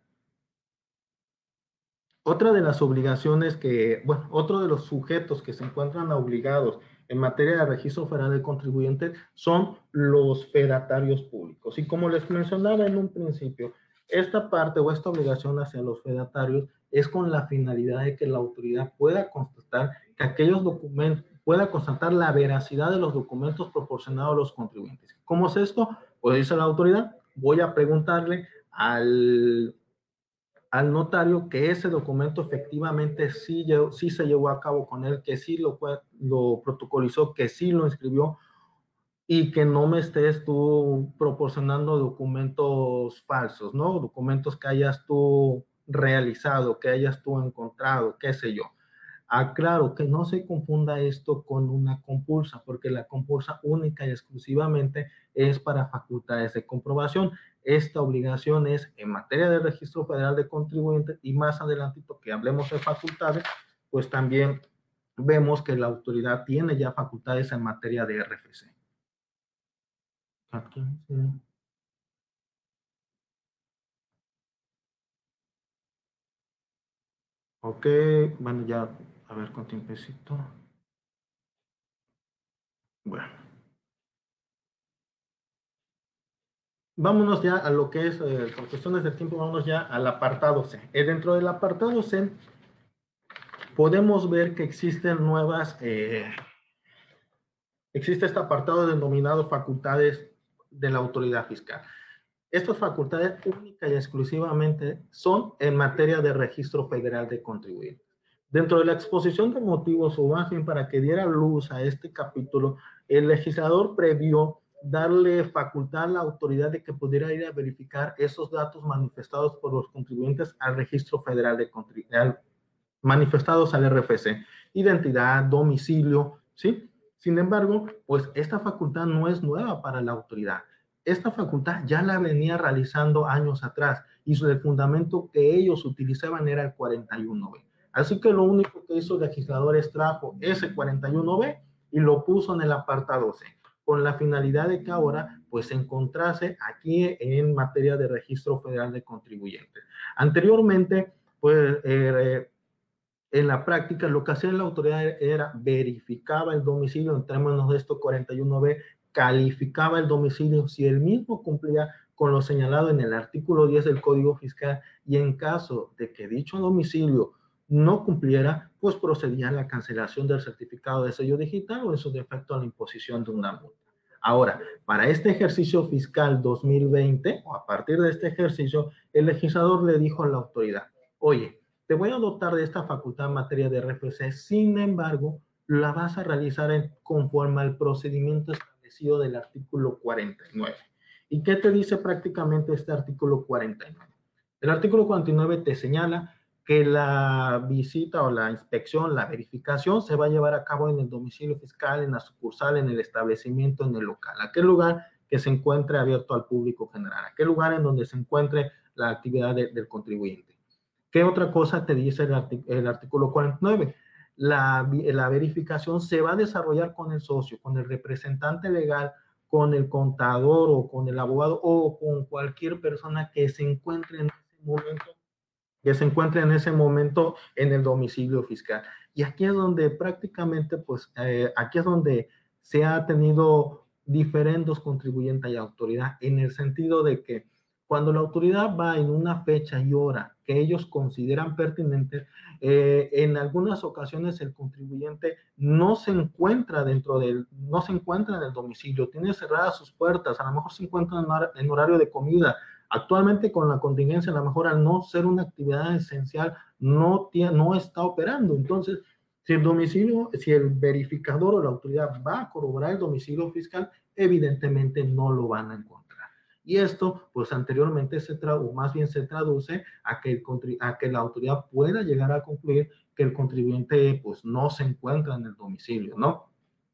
Otra de las obligaciones otro de los sujetos que se encuentran obligados en materia de registro federal de contribuyentes son los fedatarios públicos. Y como les mencionaba en un principio, esta parte o esta obligación hacia los fedatarios es con la finalidad de que la autoridad pueda constatar que aquellos documentos, pueda constatar la veracidad de los documentos proporcionados a los contribuyentes. ¿Cómo es esto? Pues dice la autoridad, voy a preguntarle al notario que ese documento efectivamente sí se llevó a cabo con él, que sí lo protocolizó, que sí lo inscribió y que no me estés tú proporcionando documentos falsos, ¿no? Documentos que hayas tú realizado, que hayas tú encontrado, qué sé yo. Aclaro que no se confunda esto con una compulsa, porque la compulsa única y exclusivamente es para facultades de comprobación. Esta obligación es en materia de registro federal de contribuyentes y más adelantito que hablemos de facultades, pues también vemos que la autoridad tiene ya facultades en materia de RFC. Aquí, sí. Ok, bueno, ya, a ver con tiempecito. Bueno. Vámonos ya a lo que es, por cuestiones de tiempo, vámonos ya al apartado C. Dentro del apartado C, podemos ver que existen existe este apartado denominado facultades de la autoridad fiscal. Estas facultades únicas y exclusivamente son en materia de registro federal de contribuyentes. Dentro de la exposición de motivos, o más bien para que diera luz a este capítulo, el legislador previó darle facultad a la autoridad de que pudiera ir a verificar esos datos manifestados por los contribuyentes al registro federal de contribuyentes, manifestados al RFC, identidad, domicilio, ¿sí? Sin embargo, pues esta facultad no es nueva para la autoridad. Esta facultad ya la venía realizando años atrás y el fundamento que ellos utilizaban era el 41B. Así que lo único que hizo el legislador es trajo ese 41B y lo puso en el apartado C, con la finalidad de que ahora pues se encontrase aquí en materia de registro federal de contribuyentes. Anteriormente, pues en la práctica lo que hacía la autoridad era verificaba el domicilio en términos de esto 41B, calificaba el domicilio si el mismo cumplía con lo señalado en el artículo 10 del Código Fiscal y en caso de que dicho domicilio no cumpliera, pues procedía a la cancelación del certificado de sello digital o en su defecto a la imposición de una multa. Ahora, para este ejercicio fiscal 2020 o a partir de este ejercicio, el legislador le dijo a la autoridad, oye, te voy a dotar de esta facultad en materia de RFC, sin embargo, la vas a realizar conforme al procedimiento establecido del artículo 49. ¿Y qué te dice prácticamente este artículo 49? El artículo 49 te señala que la visita o la inspección, la verificación se va a llevar a cabo en el domicilio fiscal, en la sucursal, en el establecimiento, en el local. Aquel lugar que se encuentre abierto al público general, aquel lugar en donde se encuentre la actividad del contribuyente. ¿Qué otra cosa te dice el artículo 49? La verificación se va a desarrollar con el socio, con el representante legal, con el contador o con el abogado o con cualquier persona que se encuentre en ese momento en el domicilio fiscal. Y aquí es donde prácticamente, pues, aquí es donde se ha tenido diferentes contribuyentes y autoridad, en el sentido de que cuando la autoridad va en una fecha y hora que ellos consideran pertinentes, en algunas ocasiones el contribuyente no se encuentra no se encuentra en el domicilio, tiene cerradas sus puertas, a lo mejor se encuentra en horario de comida. Actualmente con la contingencia, a lo mejor al no ser una actividad esencial, no está operando. Entonces, si el verificador o la autoridad va a corroborar el domicilio fiscal, evidentemente no lo van a encontrar. Y esto, pues anteriormente o más bien se traduce a que la autoridad pueda llegar a concluir que el contribuyente pues no se encuentra en el domicilio, ¿no?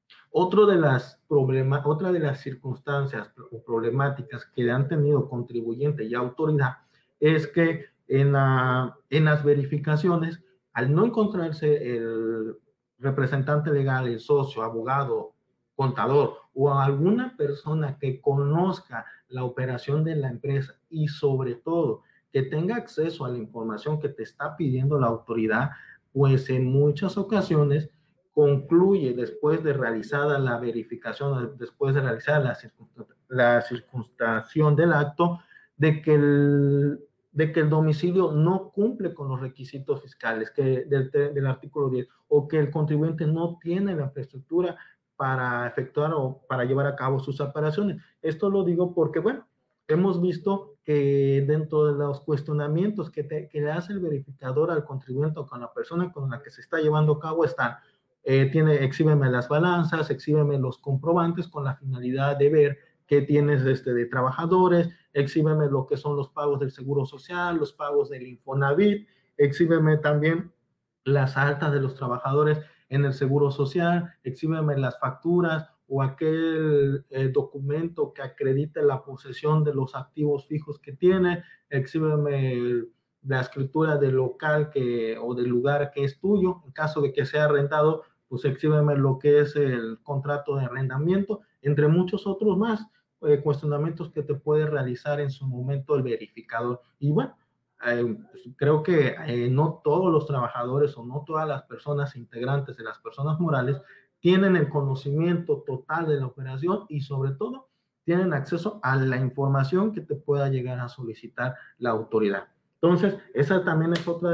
Otra de las circunstancias o problemáticas que han tenido contribuyente y autoridad es que en las verificaciones, al no encontrarse el representante legal, el socio, abogado, contador o alguna persona que conozca la operación de la empresa y sobre todo que tenga acceso a la información que te está pidiendo la autoridad, pues en muchas ocasiones concluye después de realizada la verificación, después de realizar la circunstanciación del acto, de que el domicilio no cumple con los requisitos fiscales del artículo 10 o que el contribuyente no tiene la infraestructura para efectuar o para llevar a cabo sus operaciones. Esto lo digo porque, bueno, hemos visto que dentro de los cuestionamientos que le hace el verificador al contribuyente o con la persona con la que se está llevando a cabo están exhíbeme las balanzas, exhíbeme los comprobantes con la finalidad de ver qué tienes de trabajadores, exhíbeme lo que son los pagos del Seguro Social, los pagos del Infonavit, exhíbeme también las altas de los trabajadores en el Seguro Social, exhíbeme las facturas o aquel documento que acredite la posesión de los activos fijos que tiene, exhíbeme la escritura del local o del lugar que es tuyo, en caso de que sea arrendado, pues exhíbeme lo que es el contrato de arrendamiento, entre muchos otros más cuestionamientos que te puede realizar en su momento el verificador. Y bueno, creo que no todos los trabajadores o no todas las personas integrantes de las personas morales tienen el conocimiento total de la operación y sobre todo tienen acceso a la información que te pueda llegar a solicitar la autoridad. Entonces, esa también es otra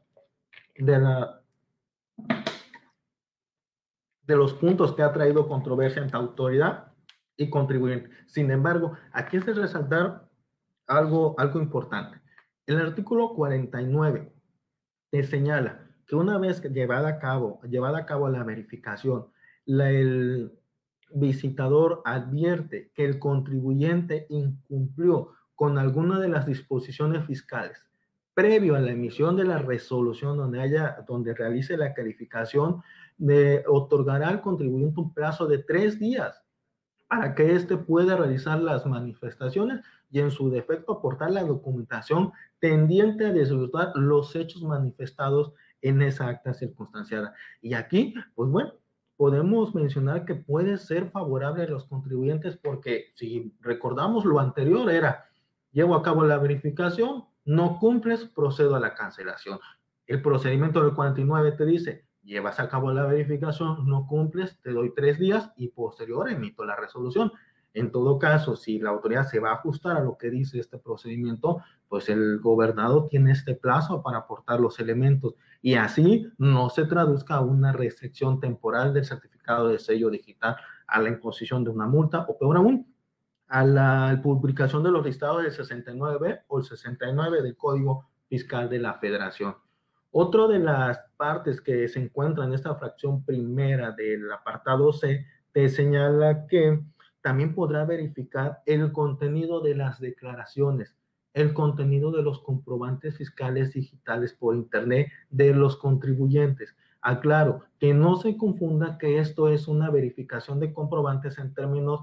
de los puntos que ha traído controversia entre autoridad y contribuyente. Sin embargo, aquí es de resaltar algo importante. El artículo 49 te señala que una vez que llevada a cabo la verificación, el visitador advierte que el contribuyente incumplió con alguna de las disposiciones fiscales previo a la emisión de la resolución donde realice la calificación, otorgará al contribuyente un plazo de 3 días para que éste pueda realizar las manifestaciones y en su defecto aportar la documentación tendiente a desvirtuar los hechos manifestados en esa acta circunstanciada. Y aquí, pues bueno, podemos mencionar que puede ser favorable a los contribuyentes porque si recordamos lo anterior era, llevo a cabo la verificación, no cumples, procedo a la cancelación. El procedimiento del 49 te dice, llevas a cabo la verificación, no cumples, te doy 3 días y posterior emito la resolución. En todo caso, si la autoridad se va a ajustar a lo que dice este procedimiento, pues el gobernador tiene este plazo para aportar los elementos y así no se traduzca una restricción temporal del certificado de sello digital a la imposición de una multa o peor aún, a la publicación de los listados del 69 o el 69 del Código Fiscal de la Federación. Otra de las partes que se encuentra en esta fracción primera del apartado C te señala que también podrá verificar el contenido de las declaraciones, el contenido de los comprobantes fiscales digitales por Internet de los contribuyentes. Aclaro, que no se confunda que esto es una verificación de comprobantes en términos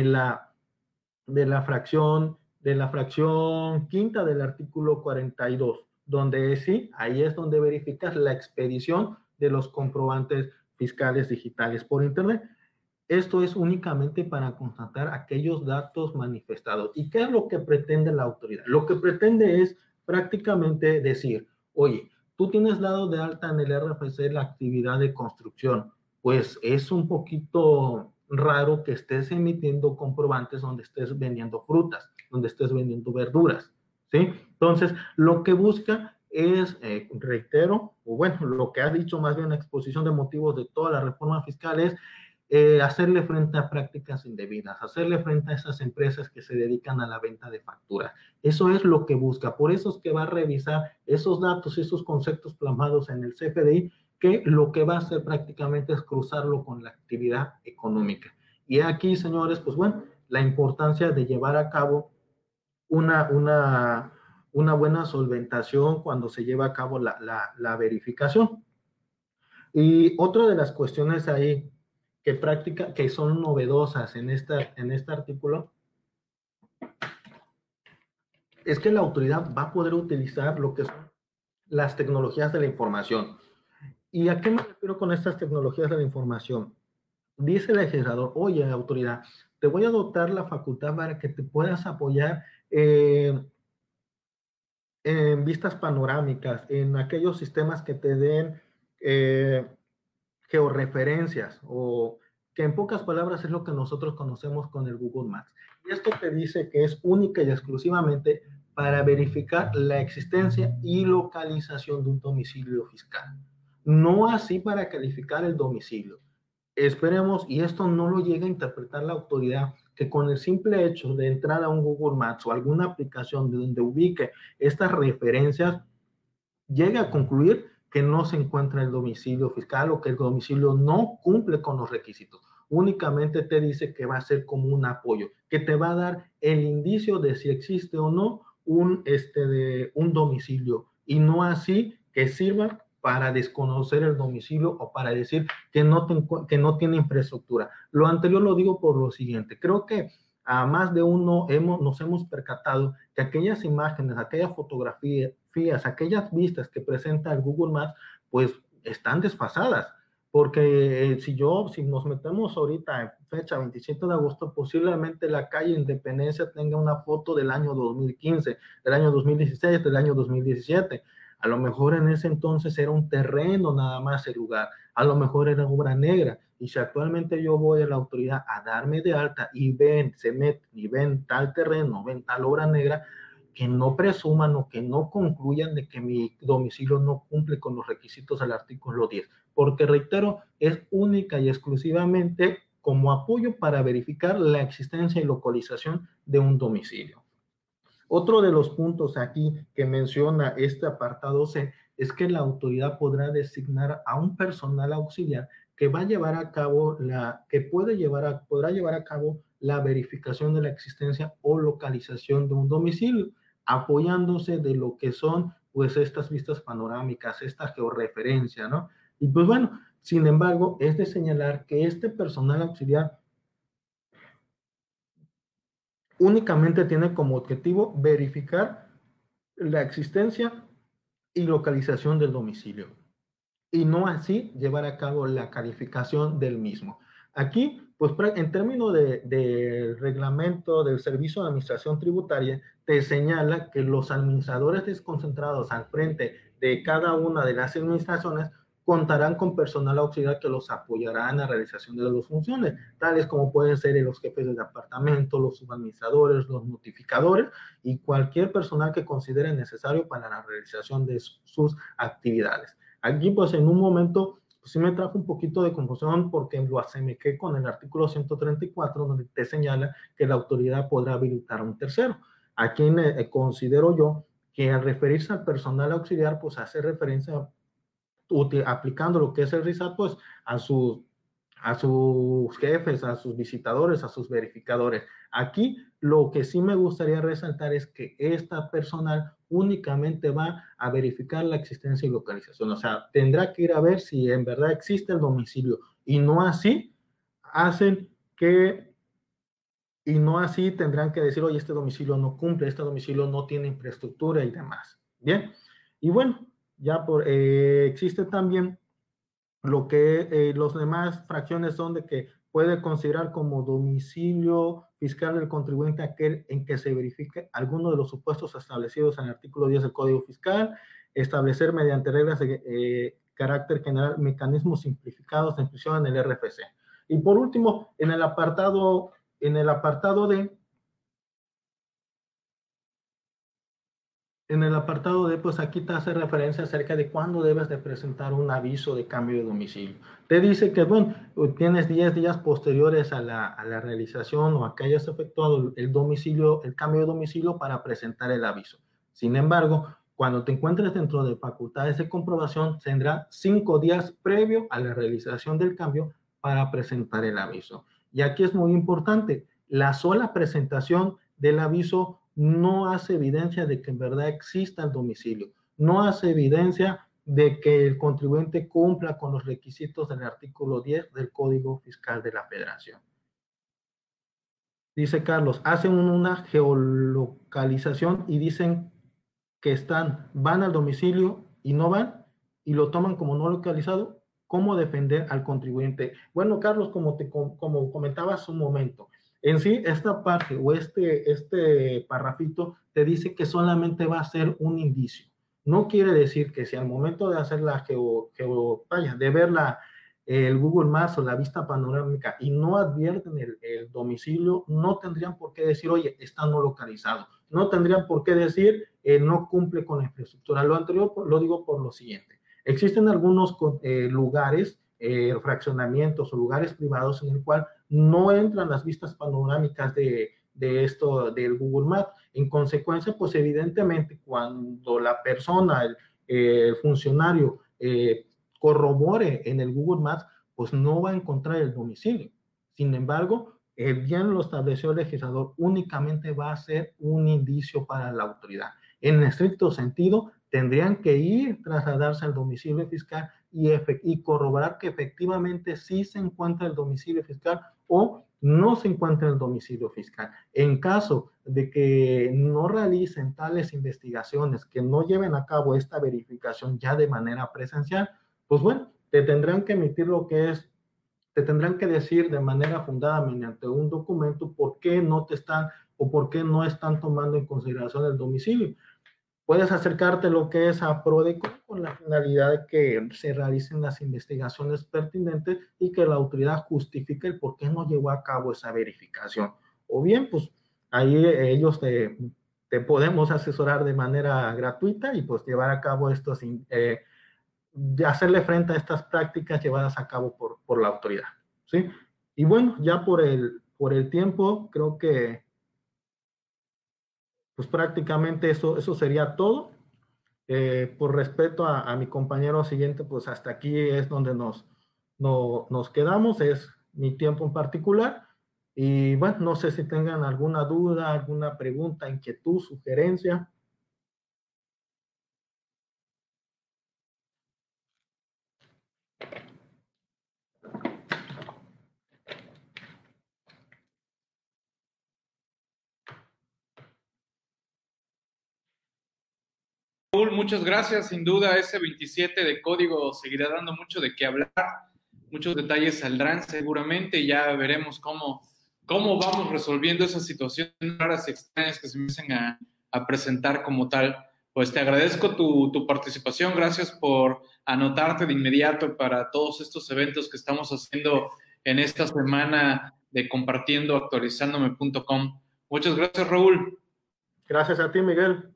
de la fracción quinta del artículo 42, donde sí, ahí es donde verificas la expedición de los comprobantes fiscales digitales por Internet. Esto es únicamente para constatar aquellos datos manifestados. ¿Y qué es lo que pretende la autoridad? Lo que pretende es prácticamente decir, oye, tú tienes dado de alta en el RFC la actividad de construcción, pues es un poquito raro que estés emitiendo comprobantes donde estés vendiendo frutas, donde estés vendiendo verduras, ¿sí? Entonces, lo que busca es, reitero, o bueno, lo que ha dicho más bien la exposición de motivos de toda la reforma fiscal es hacerle frente a prácticas indebidas, hacerle frente a esas empresas que se dedican a la venta de facturas. Eso es lo que busca. Por eso es que va a revisar esos datos, esos conceptos plasmados en el CFDI, que lo que va a hacer prácticamente es cruzarlo con la actividad económica. Y aquí, señores, pues bueno, la importancia de llevar a cabo una buena solventación cuando se lleva a cabo la verificación. Y otra de las cuestiones ahí que son novedosas en este artículo es que la autoridad va a poder utilizar lo que son las tecnologías de la información. ¿Y a qué me refiero con estas tecnologías de la información? Dice el legislador, oye, autoridad, te voy a dotar la facultad para que te puedas apoyar en vistas panorámicas, en aquellos sistemas que te den georreferencias o que en pocas palabras es lo que nosotros conocemos con el Google Maps. Y esto te dice que es única y exclusivamente para verificar la existencia y localización de un domicilio fiscal. No así para calificar el domicilio. Esperemos, y esto no lo llega a interpretar la autoridad, que con el simple hecho de entrar a un Google Maps o alguna aplicación de donde ubique estas referencias, llegue a concluir que no se encuentra el domicilio fiscal o que el domicilio no cumple con los requisitos. Únicamente te dice que va a ser como un apoyo, que te va a dar el indicio de si existe o no un domicilio y no así que sirva para desconocer el domicilio o para decir que no tiene infraestructura. Lo anterior lo digo por lo siguiente, creo que a más de uno nos hemos percatado que aquellas imágenes, aquellas fotografías, aquellas vistas que presenta el Google Maps, pues están desfasadas. Porque si nos metemos ahorita en fecha 27 de agosto, posiblemente la calle Independencia tenga una foto del año 2015, del año 2016, del año 2017. A lo mejor en ese entonces era un terreno nada más el lugar, a lo mejor era obra negra. Y si actualmente yo voy a la autoridad a darme de alta y ven tal terreno, ven tal obra negra, que no presuman o que no concluyan de que mi domicilio no cumple con los requisitos del artículo 10, porque reitero, es única y exclusivamente como apoyo para verificar la existencia y localización de un domicilio. Otro de los puntos aquí que menciona este apartado C es que la autoridad podrá designar a un personal auxiliar que va a llevar a cabo podrá llevar a cabo la verificación de la existencia o localización de un domicilio, apoyándose de lo que son pues estas vistas panorámicas, esta georreferencia, ¿no? Y pues bueno, sin embargo, es de señalar que este personal auxiliar únicamente tiene como objetivo verificar la existencia y localización del domicilio, y no así llevar a cabo la calificación del mismo. Aquí, pues en términos del reglamento del Servicio de Administración Tributaria, te señala que los administradores desconcentrados al frente de cada una de las administraciones contarán con personal auxiliar que los apoyará en la realización de las funciones, tales como pueden ser los jefes de departamento, los subadministradores, los notificadores y cualquier personal que considere necesario para la realización de sus actividades. Aquí, pues en un momento, pues, sí me trajo un poquito de confusión porque lo asemequé con el artículo 134, donde te señala que la autoridad podrá habilitar a un tercero. Aquí considero yo que al referirse al personal auxiliar, pues hace referencia, aplicando lo que es el RISAT, pues a sus jefes, a sus visitadores, a sus verificadores. Aquí lo que sí me gustaría resaltar es que esta personal únicamente va a verificar la existencia y localización. O sea, tendrá que ir a ver si en verdad existe el domicilio y no así hacen que, y no así tendrán que decir, oye, este domicilio no cumple, este domicilio no tiene infraestructura y demás. Bien, y bueno, ya existe también lo que los demás fracciones son de que puede considerar como domicilio fiscal del contribuyente aquel en que se verifique alguno de los supuestos establecidos en el artículo 10 del Código Fiscal, establecer mediante reglas de carácter general mecanismos simplificados de inscripción en el RFC. Y por último, en el apartado D, pues aquí te hace referencia acerca de cuándo debes de presentar un aviso de cambio de domicilio. Te dice que, bueno, tienes 10 días posteriores a la realización o a que hayas efectuado el domicilio, el cambio de domicilio para presentar el aviso. Sin embargo, cuando te encuentres dentro de facultades de comprobación, tendrá 5 días previo a la realización del cambio para presentar el aviso. Y aquí es muy importante, la sola presentación del aviso no hace evidencia de que en verdad exista el domicilio, no hace evidencia de que el contribuyente cumpla con los requisitos del artículo 10 del Código Fiscal de la Federación. Dice Carlos, hacen una geolocalización y dicen que van al domicilio y no van y lo toman como no localizado. ¿Cómo defender al contribuyente? Bueno, Carlos, como comentaba hace un momento, en sí, esta parte o este parrafito te dice que solamente va a ser un indicio. No quiere decir que si al momento de hacer de ver el Google Maps o la vista panorámica y no advierten el domicilio, no tendrían por qué decir, oye, está no localizado. No tendrían por qué decir, no cumple con la infraestructura. Lo anterior lo digo por lo siguiente. Existen algunos lugares, fraccionamientos o lugares privados en el cual no entran las vistas panorámicas de esto del Google Maps. En consecuencia, pues evidentemente cuando la persona, el funcionario corrobore en el Google Maps, pues no va a encontrar el domicilio. Sin embargo, bien lo estableció el legislador, únicamente va a ser un indicio para la autoridad. En estricto sentido, tendrían que ir, trasladarse al domicilio fiscal y corroborar que efectivamente sí se encuentra el domicilio fiscal o no se encuentra el domicilio fiscal. En caso de que no realicen tales investigaciones, que no lleven a cabo esta verificación ya de manera presencial, pues bueno, te tendrán que emitir te tendrán que decir de manera fundada mediante un documento por qué no te están o por qué no están tomando en consideración el domicilio. Puedes acercarte a lo que es a PRODECON con la finalidad de que se realicen las investigaciones pertinentes y que la autoridad justifique el por qué no llevó a cabo esa verificación. O bien, pues ahí ellos te podemos asesorar de manera gratuita y pues llevar a cabo de hacerle frente a estas prácticas llevadas a cabo por la autoridad, ¿sí? Y bueno, ya por el tiempo, creo que pues prácticamente eso sería todo. Por respeto a mi compañero siguiente, pues hasta aquí es donde nos quedamos, es mi tiempo en particular. Y bueno, no sé si tengan alguna duda, alguna pregunta, inquietud, sugerencia. Raúl, muchas gracias. Sin duda, ese 27 de código seguirá dando mucho de qué hablar. Muchos detalles saldrán seguramente y ya veremos cómo vamos resolviendo esas situaciones raras y extrañas que se empiezan a presentar como tal. Pues te agradezco tu participación. Gracias por anotarte de inmediato para todos estos eventos que estamos haciendo en esta semana de compartiendo actualizándome.com. Muchas gracias, Raúl. Gracias a ti, Miguel.